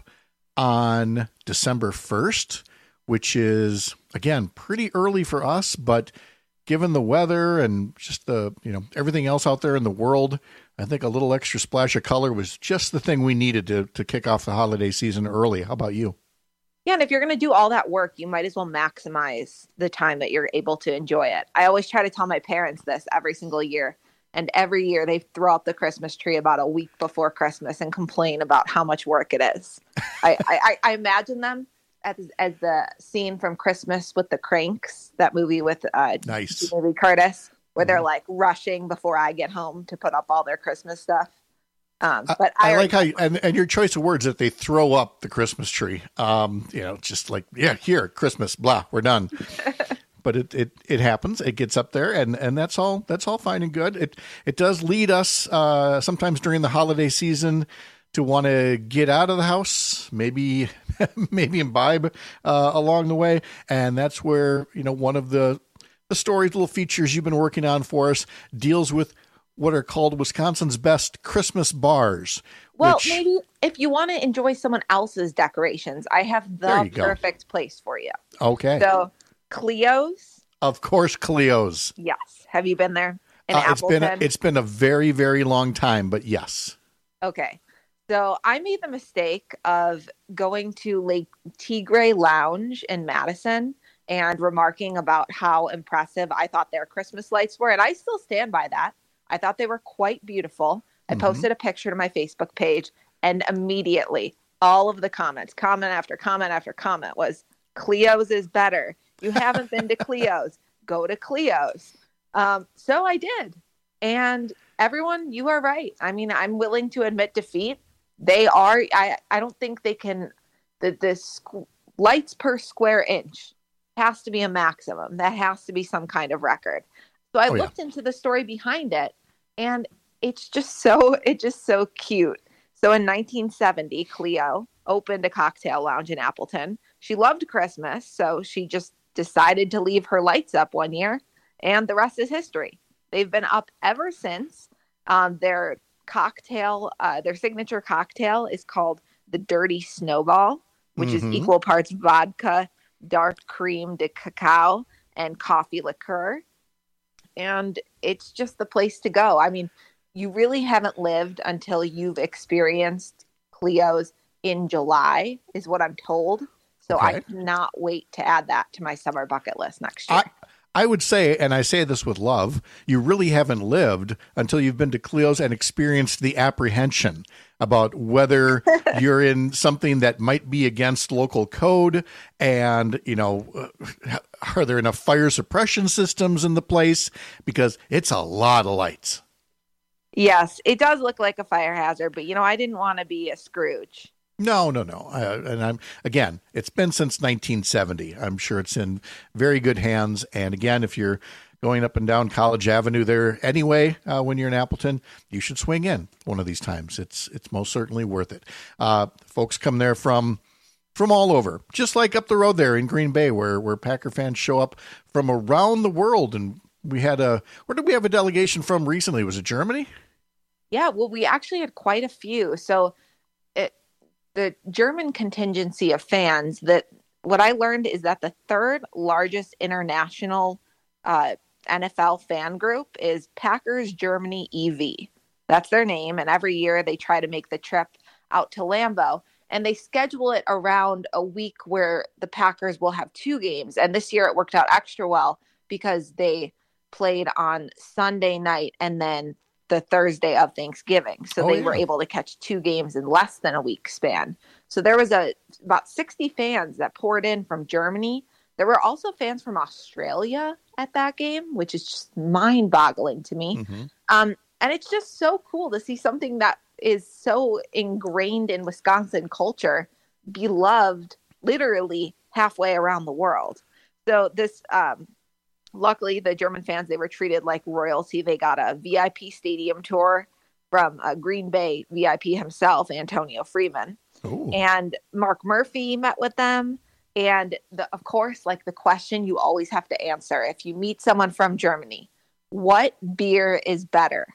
Q: on December first, which is, again, pretty early for us, but given the weather and just the, you know, everything else out there in the world, I think a little extra splash of color was just the thing we needed to to kick off the holiday season early. How about you?
B: Yeah, and if you're going to do all that work, you might as well maximize the time that you're able to enjoy it. I always try to tell my parents this every single year. And every year they throw up the Christmas tree about a week before Christmas and complain about how much work it is. I, I, I imagine them as, as the scene from Christmas with the Cranks, that movie with uh,
Q: nice.
B: Jamie Lee Curtis, where mm-hmm. they're like rushing before I get home to put up all their Christmas stuff. Um, but
Q: I,
B: I,
Q: I like how, you, and, and your choice of words, that they throw up the Christmas tree. Um, you know, just like, yeah, here, Christmas, blah, we're done. But it, it, it happens. It gets up there, and, and that's all. That's all fine and good. It it does lead us uh, sometimes during the holiday season to want to get out of the house, maybe maybe imbibe uh, along the way, and that's where, you know, one of the the stories, little features you've been working on for us deals with what are called Wisconsin's best Christmas bars.
B: Well,
Q: which,
B: maybe if you want to enjoy someone else's decorations, I have the perfect go. place for you.
Q: Okay.
B: So. Cleo's?
Q: Of course, Cleo's.
B: Yes. Have you been there in
Q: uh, it's
B: Appleton?
Q: Been a, it's been a very, very long time, but yes.
B: Okay. So I made the mistake of going to Lake Tigre Lounge in Madison and remarking about how impressive I thought their Christmas lights were. And I still stand by that. I thought they were quite beautiful. I mm-hmm. posted a picture to my Facebook page, and immediately all of the comments, comment after comment after comment, was Cleo's is better. You haven't been to Cleo's. Go to Cleo's. Um, so I did. And everyone, you are right. I mean, I'm willing to admit defeat. They are, I, I don't think they can, the, the squ- lights per square inch has to be a maximum. That has to be some kind of record. So I oh, looked yeah. into the story behind it, and it's just so, it's just so cute. So in nineteen seventy, Cleo opened a cocktail lounge in Appleton. She loved Christmas, so she just decided to leave her lights up one year, and the rest is history. They've been up ever since. Um, their cocktail, uh, their signature cocktail is called the Dirty Snowball, which mm-hmm. is equal parts vodka, dark cream de cacao, and coffee liqueur. And it's just the place to go. I mean, you really haven't lived until you've experienced Cleo's in July, is what I'm told. So okay. I cannot wait to add that to my summer bucket list next year.
Q: I, I would say, and I say this with love, you really haven't lived until you've been to Cleo's and experienced the apprehension about whether you're in something that might be against local code, and, you know, are there enough fire suppression systems in the place? Because it's a lot of lights.
B: Yes, it does look like a fire hazard, but, you know, I didn't want to be a Scrooge.
Q: No, no, no. Uh, and I'm again, it's been since nineteen seventy. I'm sure it's in very good hands. And again, if you're going up and down College Avenue there anyway, uh, when you're in Appleton, you should swing in one of these times. It's it's most certainly worth it. Uh, folks come there from from all over, just like up the road there in Green Bay, where where Packer fans show up from around the world. And we had a where did we have a delegation from recently? Was it Germany?
B: Yeah, well, we actually had quite a few. So it, the German contingency of fans, that what I learned is that the third largest international uh, N F L fan group is Packers Germany E V. That's their name. And every year they try to make the trip out to Lambeau. And they schedule it around a week where the Packers will have two games. And this year it worked out extra well because they played on Sunday night and then the Thursday of Thanksgiving. So
Q: Oh,
B: they
Q: yeah.
B: were able to catch two games in less than a week span. So there was a about sixty fans that poured in from Germany. There were also fans from Australia at that game, which is just mind-boggling to me.
Q: Mm-hmm.
B: Um, and it's just so cool to see something that is so ingrained in Wisconsin culture, beloved literally halfway around the world. So this, um, luckily the German fans, they were treated like royalty. They got a V I P stadium tour from a Green Bay V I P himself, Antonio Freeman.
Q: Ooh.
B: And Mark Murphy met with them. And the, of course, like the question you always have to answer if you meet someone from Germany, what beer is better?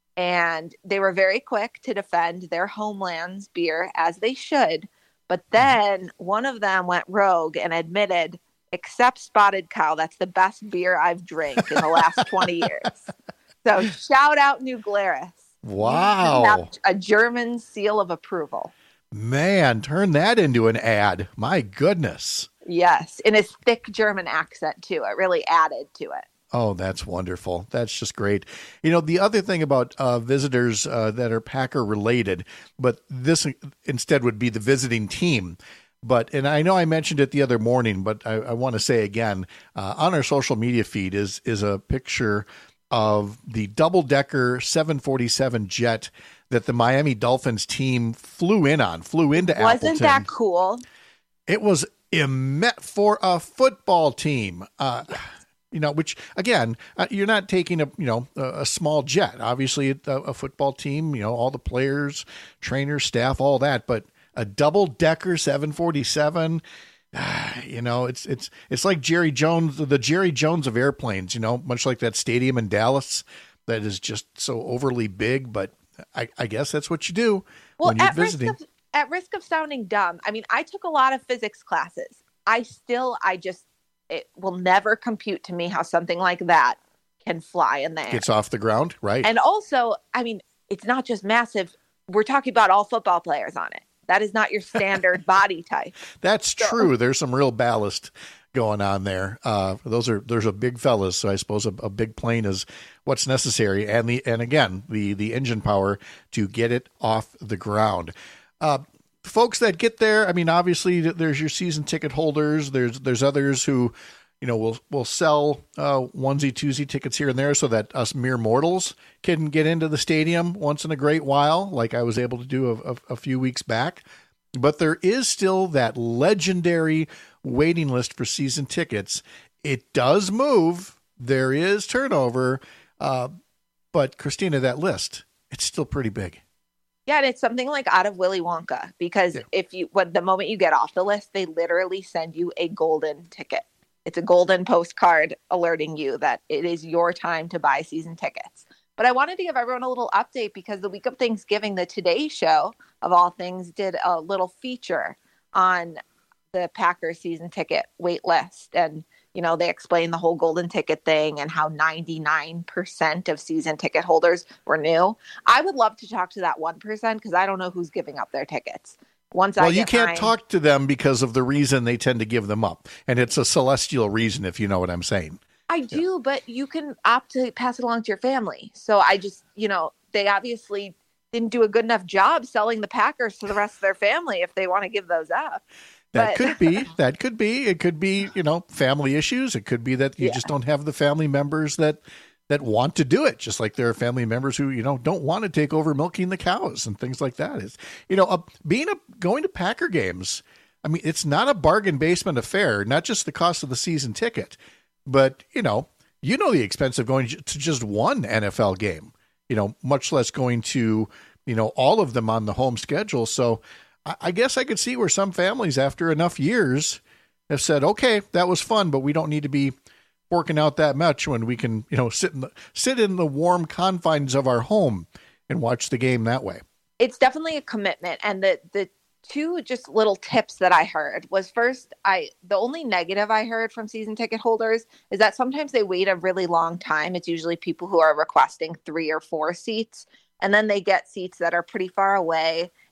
B: And they were very quick to defend their homeland's beer, as they should. But then one of them went rogue and admitted, except Spotted Cow, that's the best beer I've drank in the last twenty years. So shout out New Glarus.
Q: Wow.
B: You have a German seal of approval.
Q: Man, turn that into an ad. My goodness.
B: Yes, in his thick German accent, too. It really added to it.
Q: Oh, that's wonderful. That's just great. You know, the other thing about uh, visitors uh, that are Packer related, but this instead would be the visiting team. But, and I know I mentioned it the other morning, but I, I want to say again, uh, on our social media feed is is a picture of the double-decker seven forty-seven jet that the Miami Dolphins team flew in on, flew into
B: Wasn't
Q: Appleton.
B: Wasn't that cool?
Q: It was immense for a football team. Uh, you know, which again, uh, you're not taking a you know a, a small jet. Obviously, a, a football team, you know, all the players, trainers, staff, all that. But a double decker seven forty-seven, uh, you know, it's it's it's like Jerry Jones, the Jerry Jones of airplanes. You know, much like that stadium in Dallas that is just so overly big. But I, I guess that's what you do
B: Well,
Q: when you're
B: at
Q: visiting.
B: risk of at risk of sounding dumb, I mean, I took a lot of physics classes. I still, I just, it will never compute to me how something like that can fly in the air.
Q: Gets off the ground, right?
B: And also, I mean, it's not just massive. We're talking about all football players on it. That is not your standard body type.
Q: That's so true. There's some real ballast going on there. Uh, those are there's a big fellas, so I suppose a, a big plane is what's necessary, and the and again the the engine power to get it off the ground. Uh, folks that get there, I mean, obviously there's your season ticket holders. There's there's others who, you know, will will sell uh, onesie twosie tickets here and there so that us mere mortals can get into the stadium once in a great while, like I was able to do a, a, a few weeks back. But there is still that legendary waiting list for season tickets. It does move. There is turnover. Uh, but Christina, that list, it's still pretty big.
B: Yeah, and it's something like out of Willy Wonka, because yeah. if you, when the moment you get off the list, they literally send you a golden ticket. It's a golden postcard alerting you that it is your time to buy season tickets. But I wanted to give everyone a little update because the week of Thanksgiving, the Today Show, of all things, did a little feature on the Packers season ticket wait list. And, you know, they explained the whole golden ticket thing and how ninety-nine percent of season ticket holders were new. I would love to talk to that one percent because I don't know who's giving up their tickets. Once
Q: well,
B: I
Q: you can't
B: mine,
Q: talk to them because of the reason they tend to give them up. And it's a celestial reason, if you know what I'm saying.
B: I do, yeah. But you can opt to pass it along to your family. So I just, you know, they obviously didn't do a good enough job selling the Packers to the rest of their family if they want to give those up.
Q: That
B: but,
Q: could be. That could be. It could be, you know, family issues. It could be that you yeah. just don't have the family members that that want to do it, just like there are family members who, you know, don't want to take over milking the cows and things like that. It's, you know, a, being a going to Packer games, I mean, it's not a bargain basement affair, not just the cost of the season ticket, but, you know, you know the expense of going to just one N F L game, you know, much less going to, you know, all of them on the home schedule. So I, I guess I could see where some families after enough years have said, okay, that was fun, but we don't need to be working out that much when we can, you know, sit in the sit in the warm confines of our home and watch the game that way.
B: It's definitely a commitment. And the the two just little tips that I heard was first, I the only negative I heard from season ticket holders is that sometimes they wait a really long time. It's usually people who are requesting three or four seats, and then they get seats that are pretty far away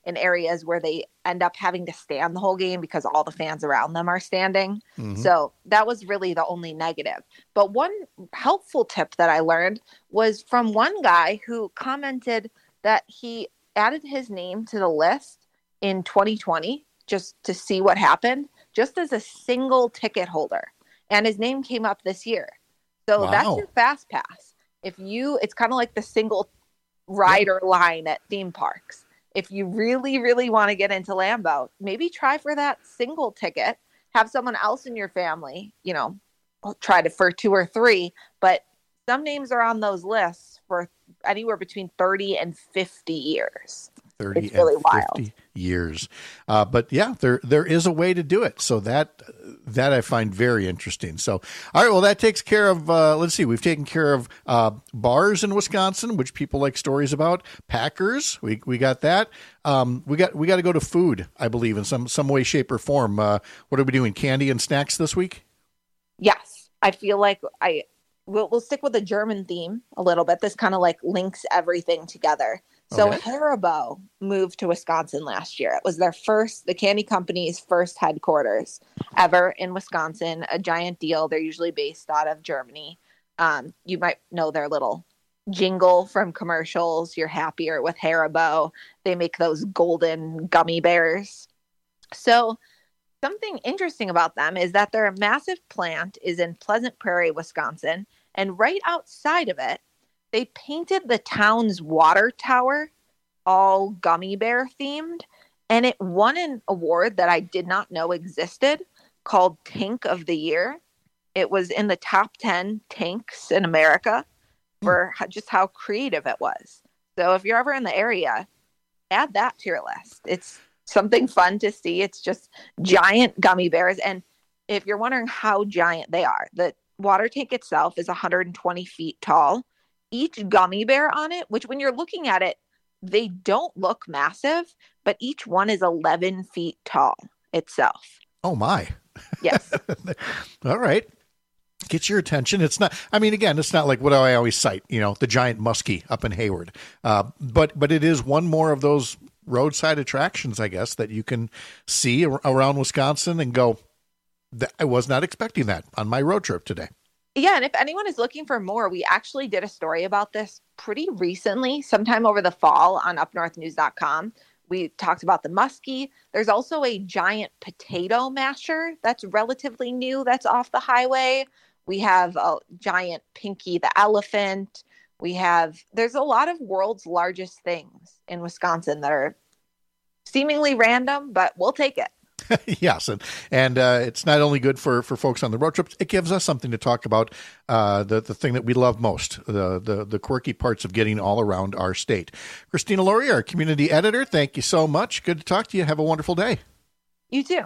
B: in areas where they end up having to stand the whole game because all the fans around them are standing. Mm-hmm. So that was really the only negative. But one helpful tip that I learned was from one guy who commented that he added his name to the list in twenty twenty just to see what happened, just as a single ticket holder. And his name came up this year. So wow. That's your fast pass. If you, it's kind of like the single rider yep. line at theme parks. If you really, really want to get into Lambeau, maybe try for that single ticket. Have someone else in your family, you know, try to for two or three. But some names are on those lists for anywhere between thirty and fifty years.
Q: thirty
B: it's really
Q: and fifty
B: wild.
Q: Years. Uh, but yeah, there there is a way to do it. So that that I find very interesting. So, all right, well, that takes care of, uh, let's see, we've taken care of uh, bars in Wisconsin, which people like stories about. Packers, we we got that. Um, we got we got to go to food, I believe, in some, some way, shape, or form. Uh, what are we doing, candy and snacks this week?
B: Yes. I feel like I we'll, we'll stick with the German theme a little bit. This kind of like links everything together. So okay. Haribo moved to Wisconsin last year. It was their first, the candy company's first headquarters ever in Wisconsin, a giant deal. They're usually based out of Germany. Um, you might know their little jingle from commercials. You're happier with Haribo. They make those golden gummy bears. So something interesting about them is that their massive plant is in Pleasant Prairie, Wisconsin. And right outside of it, they painted the town's water tower all gummy bear themed, and it won an award that I did not know existed called Tank of the Year. It was in the top ten tanks in America for mm. just how creative it was. So if you're ever in the area, add that to your list. It's something fun to see. It's just giant gummy bears. And if you're wondering how giant they are, the water tank itself is one hundred twenty feet tall. Each gummy bear on it, which when you're looking at it, they don't look massive, but each one is eleven feet tall itself.
Q: Oh, my.
B: Yes.
Q: All right. Get your attention. It's not, I mean, again, it's not like what I always cite, you know, the giant muskie up in Hayward. Uh, but, but it is one more of those roadside attractions, I guess, that you can see around Wisconsin and go, I was not expecting that on my road trip today.
B: Yeah, and if anyone is looking for more, we actually did a story about this pretty recently, sometime over the fall on up north news dot com. We talked about the muskie. There's also a giant potato masher that's relatively new that's off the highway. We have a giant Pinky the elephant. We have, there's a lot of world's largest things in Wisconsin that are seemingly random, but we'll take it.
Q: Yes, and and uh, it's not only good for, for folks on the road trips, it gives us something to talk about, uh, the, the thing that we love most, the, the the quirky parts of getting all around our state. Christina Laurie, our community editor, thank you so much. Good to talk to you. Have a wonderful day.
B: You too.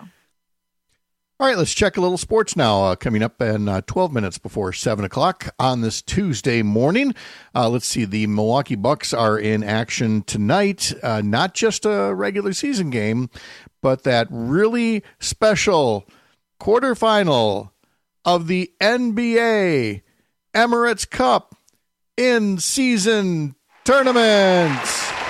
Q: All right, let's check a little sports now. Uh, coming up in uh, twelve minutes before seven o'clock on this Tuesday morning. Uh, let's see, the Milwaukee Bucks are in action tonight. Uh, not just a regular season game, but that really special quarterfinal of the N B A Emirates Cup in-season tournament.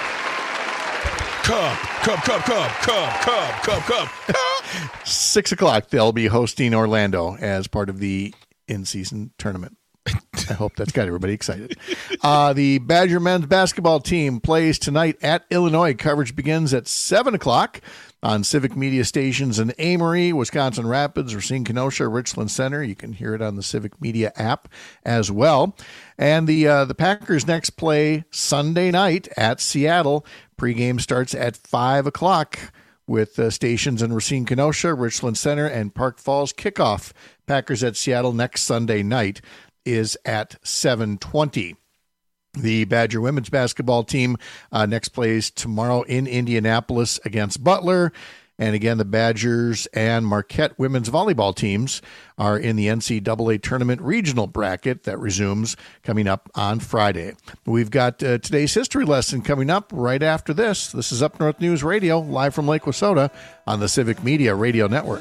P: Cup, cup, cup, cup, cup, cup, cup, cup, cup.
Q: Six o'clock, they'll be hosting Orlando as part of the in-season tournament. I hope that's got everybody excited. Uh, the Badger men's basketball team plays tonight at Illinois. Coverage begins at seven o'clock on Civic Media stations in Amory, Wisconsin Rapids, Racine, Kenosha, Richland Center. You can hear it on the Civic Media app as well. And the uh, the Packers next play Sunday night at Seattle. Pregame starts at five o'clock with uh, stations in Racine, Kenosha, Richland Center, and Park Falls. Kickoff Packers at Seattle next Sunday night is at seven twenty. The Badger women's basketball team uh, next plays tomorrow in Indianapolis against Butler. And again, the Badgers and Marquette women's volleyball teams are in the N C double A tournament regional bracket that resumes coming up on Friday. We've got uh, today's history lesson coming up right after this. This is Up North News Radio, live from Lake Wissota on the Civic Media Radio Network.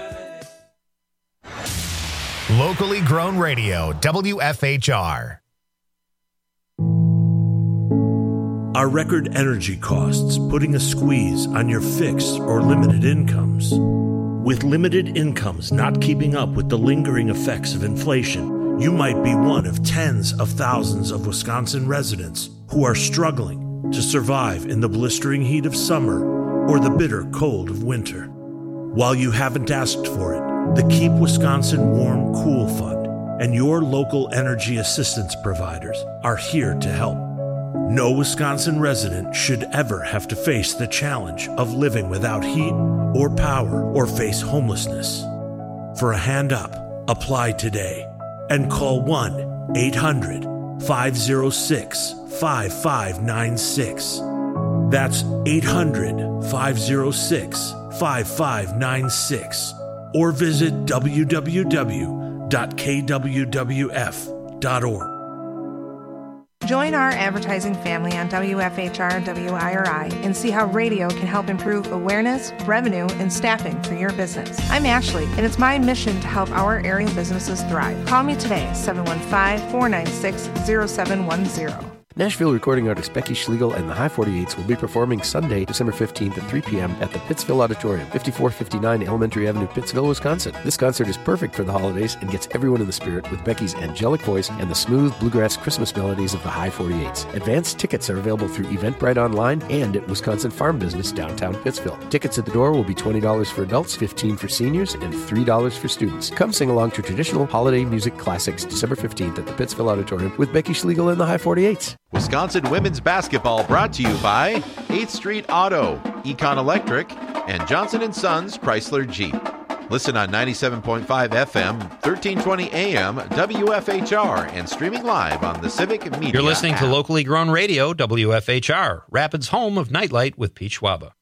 A: Locally grown radio, W F H R.
C: Are record energy costs putting a squeeze on your fixed or limited incomes? With limited incomes not keeping up with the lingering effects of inflation, you might be one of tens of thousands of Wisconsin residents who are struggling to survive in the blistering heat of summer or the bitter cold of winter. While you haven't asked for it, the Keep Wisconsin Warm Cool Fund and your local energy assistance providers are here to help. No Wisconsin resident should ever have to face the challenge of living without heat or power or face homelessness. For a hand up, apply today and call one eight hundred five oh six five five nine six. That's eight hundred five oh six five five nine six or visit w w w dot k w w f dot org.
J: Join our advertising family on W F H R and W I R I and see how radio can help improve awareness, revenue, and staffing for your business. I'm Ashley, and it's my mission to help our area businesses thrive. Call me today, seven one five, four nine six, zero seven one zero.
L: Nashville recording artist Becky Schlegel and the High forty-eights will be performing Sunday, December fifteenth at three p.m. at the Pittsville Auditorium, fifty-four fifty-nine Elementary Avenue, Pittsville, Wisconsin. This concert is perfect for the holidays and gets everyone in the spirit with Becky's angelic voice and the smooth bluegrass Christmas melodies of the High forty-eights. Advanced tickets are available through Eventbrite Online and at Wisconsin Farm Business, downtown Pittsville. Tickets at the door will be twenty dollars for adults, fifteen dollars for seniors, and three dollars for students. Come sing along to traditional holiday music classics December fifteenth at the Pittsville Auditorium with Becky Schlegel and the High forty-eights.
M: Wisconsin Women's Basketball brought to you by eighth Street Auto, Econ Electric, and Johnson and Sons Chrysler Jeep. Listen on ninety-seven point five F M, thirteen twenty A M, W F H R, and streaming live on the Civic Media
O: You're listening
M: app.
O: to locally grown radio, W F H R, Rapids' home of Nightlight with Pete Schwaba.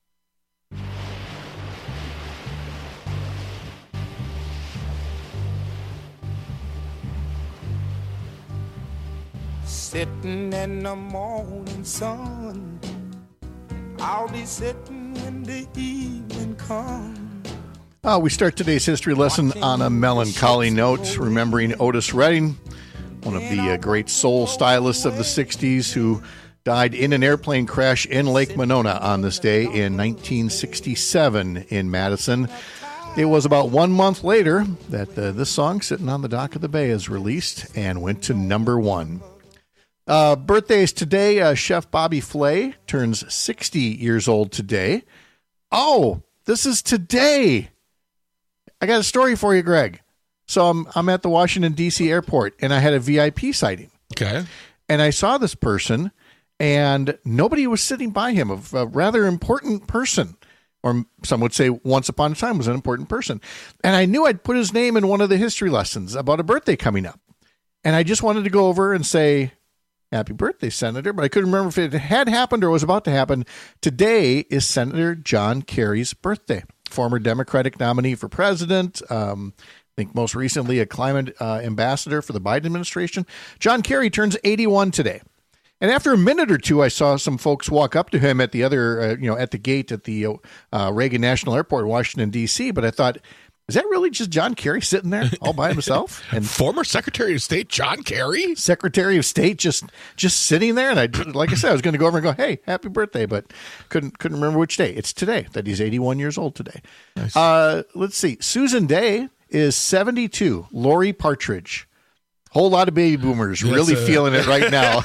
X: Sitting in the morning sun, I'll be sitting when the evening comes.
Q: Uh, we start today's history lesson on a melancholy note, remembering Otis Redding, one of the uh, great soul stylists of the sixties, who died in an airplane crash in Lake Monona on this day in nineteen sixty-seven in Madison. It was about one month later that uh, this song, Sitting on the Dock of the Bay, is released and went to number one. Uh, birthdays today, uh, Chef Bobby Flay turns sixty years old today. Oh, this is today. I got a story for you, Greg. So I'm, I'm at the Washington, D C airport, and I had a V I P sighting.
P: Okay.
Q: And I saw this person, and nobody was sitting by him, a, a rather important person. Or some would say once upon a time was an important person. And I knew I'd put his name in one of the history lessons about a birthday coming up. And I just wanted to go over and say, happy birthday, Senator. But I couldn't remember if it had happened or was about to happen. Today is Senator John Kerry's birthday. Former Democratic nominee for president. Um, I think most recently a climate uh, ambassador for the Biden administration. John Kerry turns eighty-one today. And after a minute or two, I saw some folks walk up to him at the other, uh, you know, at the gate at the uh, Reagan National Airport in Washington, D C. But I thought, is that really just John Kerry sitting there all by himself? And
P: former Secretary of State John Kerry,
Q: Secretary of State, just just sitting there. And I, like I said, I was going to go over and go, "Hey, happy birthday!" But couldn't couldn't remember which day. It's today that he's eighty-one years old today. Nice. Uh, let's see. Susan Day is seventy-two. Lori Partridge. Whole lot of baby boomers
P: That's
Q: really
P: a...
Q: feeling it right now.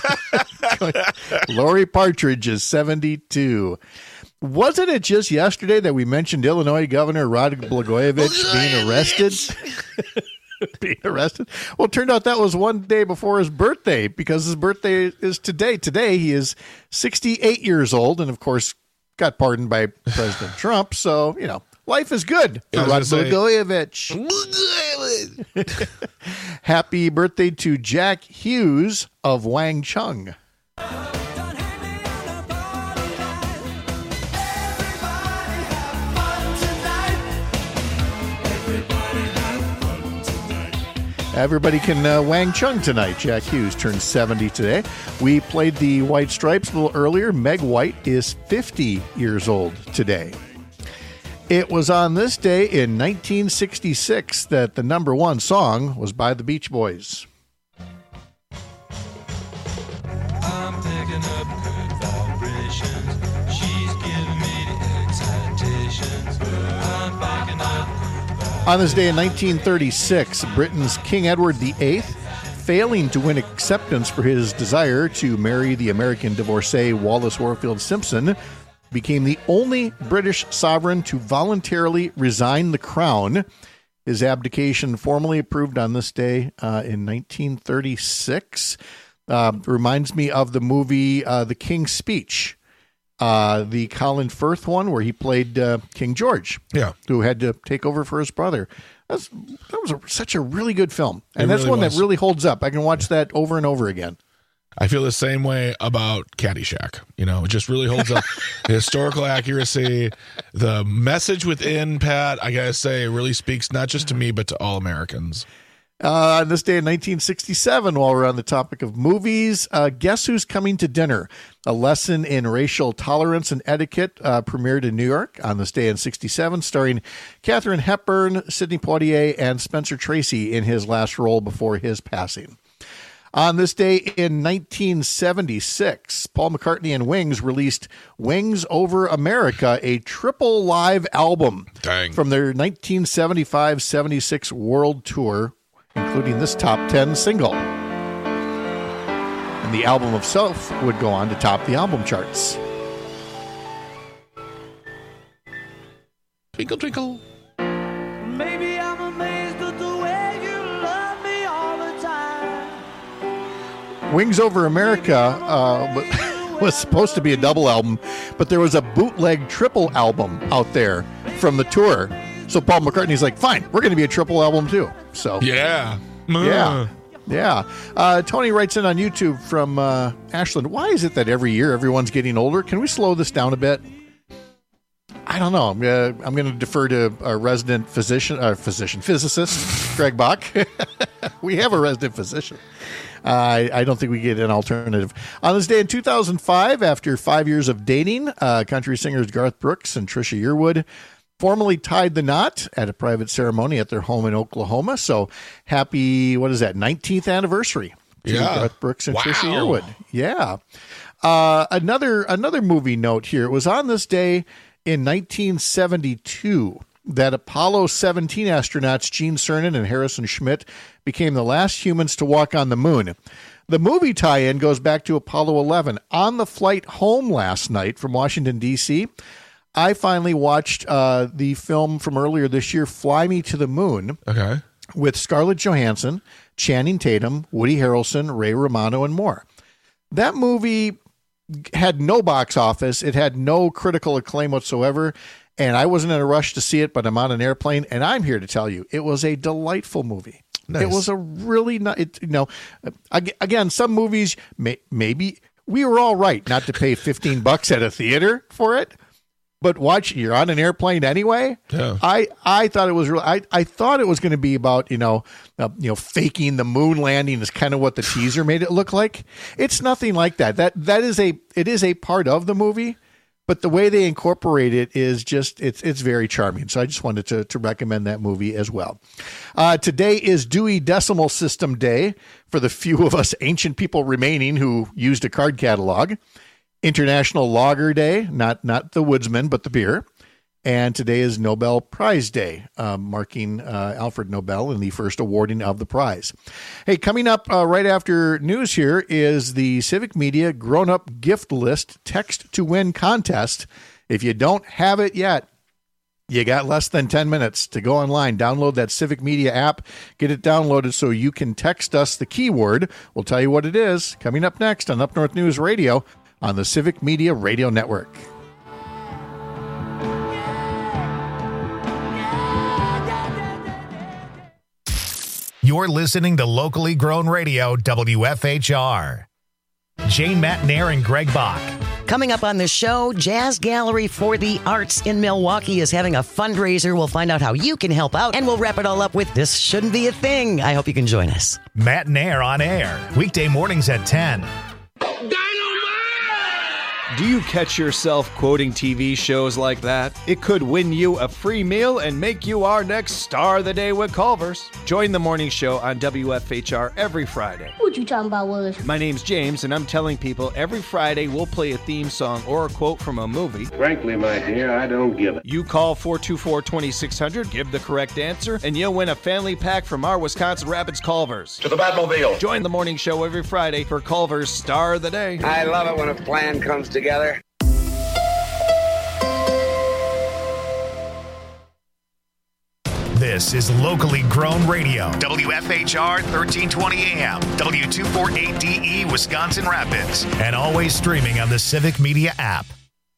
Q: Lori Partridge is seventy-two. Wasn't it just yesterday that we mentioned Illinois Governor Rod Blagojevich being arrested? being arrested? Well, it turned out that was one day before his birthday, because his birthday is today. Today, he is sixty-eight years old, and of course, got pardoned by President Trump. So, you know, life is good for Rod Blagojevich. Happy birthday to Jack Hughes of Wang Chung. Everybody can uh, Wang Chung tonight. Jack Hughes turns seventy today. We played the White Stripes a little earlier. Meg White is fifty years old today. It was on this day in nineteen sixty-six that the number one song was by the Beach Boys.
X: I'm picking up good
Q: On this day in nineteen thirty-six, Britain's King Edward the Eighth, failing to win acceptance for his desire to marry the American divorcee Wallis Warfield Simpson, became the only British sovereign to voluntarily resign the crown. His abdication formally approved on this day uh, in nineteen thirty-six. Uh, reminds me of the movie uh, The King's Speech. Uh, the Colin Firth one where he played uh, King George,
P: yeah,
Q: who had to take over for his brother. That's, that was a, such a really good film, and
P: It
Q: that's
P: really
Q: one
P: was.
Q: that really holds up. I can watch that over and over again.
P: I feel the same way about Caddyshack. You know, it just really holds up. The historical accuracy, the message within, Pat, I gotta say, really speaks not just to me, but to all Americans.
Q: Uh, on this day in nineteen sixty-seven, while we're on the topic of movies, uh, Guess Who's Coming to Dinner? A lesson in racial tolerance and etiquette uh, premiered in New York on this day in sixty-seven, starring Katharine Hepburn, Sidney Poitier, and Spencer Tracy in his last role before his passing. On this day in nineteen seventy-six, Paul McCartney and Wings released Wings Over America, a triple live album
P: Dang.
Q: from their nineteen seventy-five seventy-six world tour, including this top ten single. And the album itself would go on to top the album charts.
P: Twinkle, twinkle.
X: Maybe I'm amazed at the way you love me all the time.
Q: Wings Over America uh, was supposed to be a double album, but there was a bootleg triple album out there from the tour. So Paul McCartney's like, fine, we're going to be a triple album too. So
P: Yeah.
Q: yeah, yeah. Uh, Tony writes in on YouTube from uh, Ashland. Why is it that every year everyone's getting older? Can we slow this down a bit? I don't know. I'm gonna, I'm going to defer to our resident physician, uh, physician physicist, Greg Bach. We have a resident physician. Uh, I, I don't think we get an alternative. On this day in two thousand five, after five years of dating, uh, country singers Garth Brooks and Trisha Yearwood formally tied the knot at a private ceremony at their home in Oklahoma. So happy, what is that, nineteenth anniversary to
P: Yeah.
Q: Garth Brooks and
P: Wow.
Q: Trisha Yearwood. Yeah. Uh, another another movie note here. It was on this day in nineteen seventy-two that Apollo seventeen astronauts Gene Cernan and Harrison Schmitt became the last humans to walk on the moon. The movie tie-in goes back to Apollo eleven. On the flight home last night from Washington, D C, I finally watched uh, the film from earlier this year, Fly Me to the Moon,
P: Okay.
Q: with Scarlett Johansson, Channing Tatum, Woody Harrelson, Ray Romano, and more. That movie had no box office. It had no critical acclaim whatsoever, and I wasn't in a rush to see it, but I'm on an airplane, and I'm here to tell you, it was a delightful movie.
P: Nice.
Q: It was a really nice, it, you know, ag- again, some movies, may, maybe we were all right not to pay fifteen bucks at a theater for it. But watch, you're on an airplane anyway.
P: Yeah.
Q: I, I thought it was real. I, I thought it was going to be about, you know, uh, you know, faking the moon landing is kind of what the teaser made it look like. It's nothing like that. That that is a it is a part of the movie, but the way they incorporate it is just it's it's very charming. So I just wanted to to recommend that movie as well. Uh, today is Dewey Decimal System Day for the few of us ancient people remaining who used a card catalog. International Lager Day, not not the woodsman, but the beer. And today is Nobel Prize Day, uh, marking uh, Alfred Nobel and the first awarding of the prize. Hey, coming up uh, right after news here is the Civic Media Grown Up Gift List Text to Win contest. If you don't have it yet, you got less than ten minutes to go online, download that Civic Media app, get it downloaded so you can text us the keyword. We'll tell you what it is coming up next on Up North News Radio on the Civic Media Radio Network.
A: You're listening to locally grown radio, W F H R. Jane Matnair and Greg Bach.
E: Coming up on the show, Jazz Gallery for the Arts in Milwaukee is having a fundraiser. We'll find out how you can help out, and we'll wrap it all up with This Shouldn't Be a Thing. I hope you can join us.
A: Matnair on air, weekday mornings at ten.
U: Do you catch yourself quoting T V shows like that? It could win you a free meal and make you our next star of the day with Culver's. Join the morning show on W F H R every Friday.
K: What you talking about, Willis?
U: My name's James, and I'm telling people every Friday we'll play a theme song or a quote from a movie.
R: Frankly, my dear, I don't give it.
U: You call four two four, two six zero zero, give the correct answer, and you'll win a family pack from our Wisconsin Rapids Culver's.
R: To the Batmobile.
U: Join the morning show every Friday for Culver's Star of the Day.
R: I love it when a plan comes together.
A: This is locally grown radio. W F H R thirteen twenty A M, W two forty-eight D E, Wisconsin Rapids, and always streaming on the Civic Media app.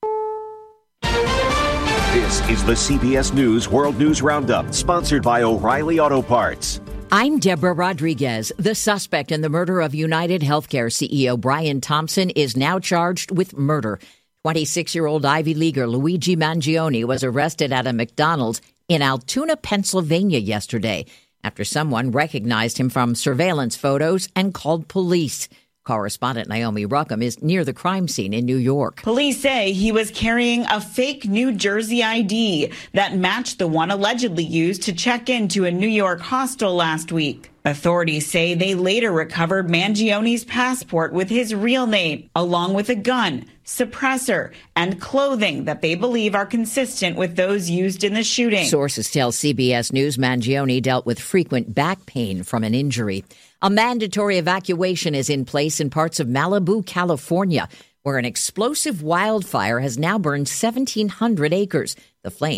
S: This is the C B S News World News Roundup, sponsored by O'Reilly Auto Parts.
T: I'm Deborah Rodriguez. The suspect in the murder of United Healthcare C E O Brian Thompson is now charged with murder. twenty-six-year-old Ivy Leaguer Luigi Mangione was arrested at a McDonald's in Altoona, Pennsylvania yesterday after someone recognized him from surveillance photos and called police. Correspondent Naomi Ruckham is near the crime scene in New York.
V: Police say he was carrying a fake New Jersey I D that matched the one allegedly used to check into a New York hostel last week. Authorities say they later recovered Mangione's passport with his real name, along with a gun, suppressor, and clothing that they believe are consistent with those used in the shooting.
T: Sources tell C B S News Mangione dealt with frequent back pain from an injury. A mandatory evacuation is in place in parts of Malibu, California, where an explosive wildfire has now burned seventeen hundred acres. The flames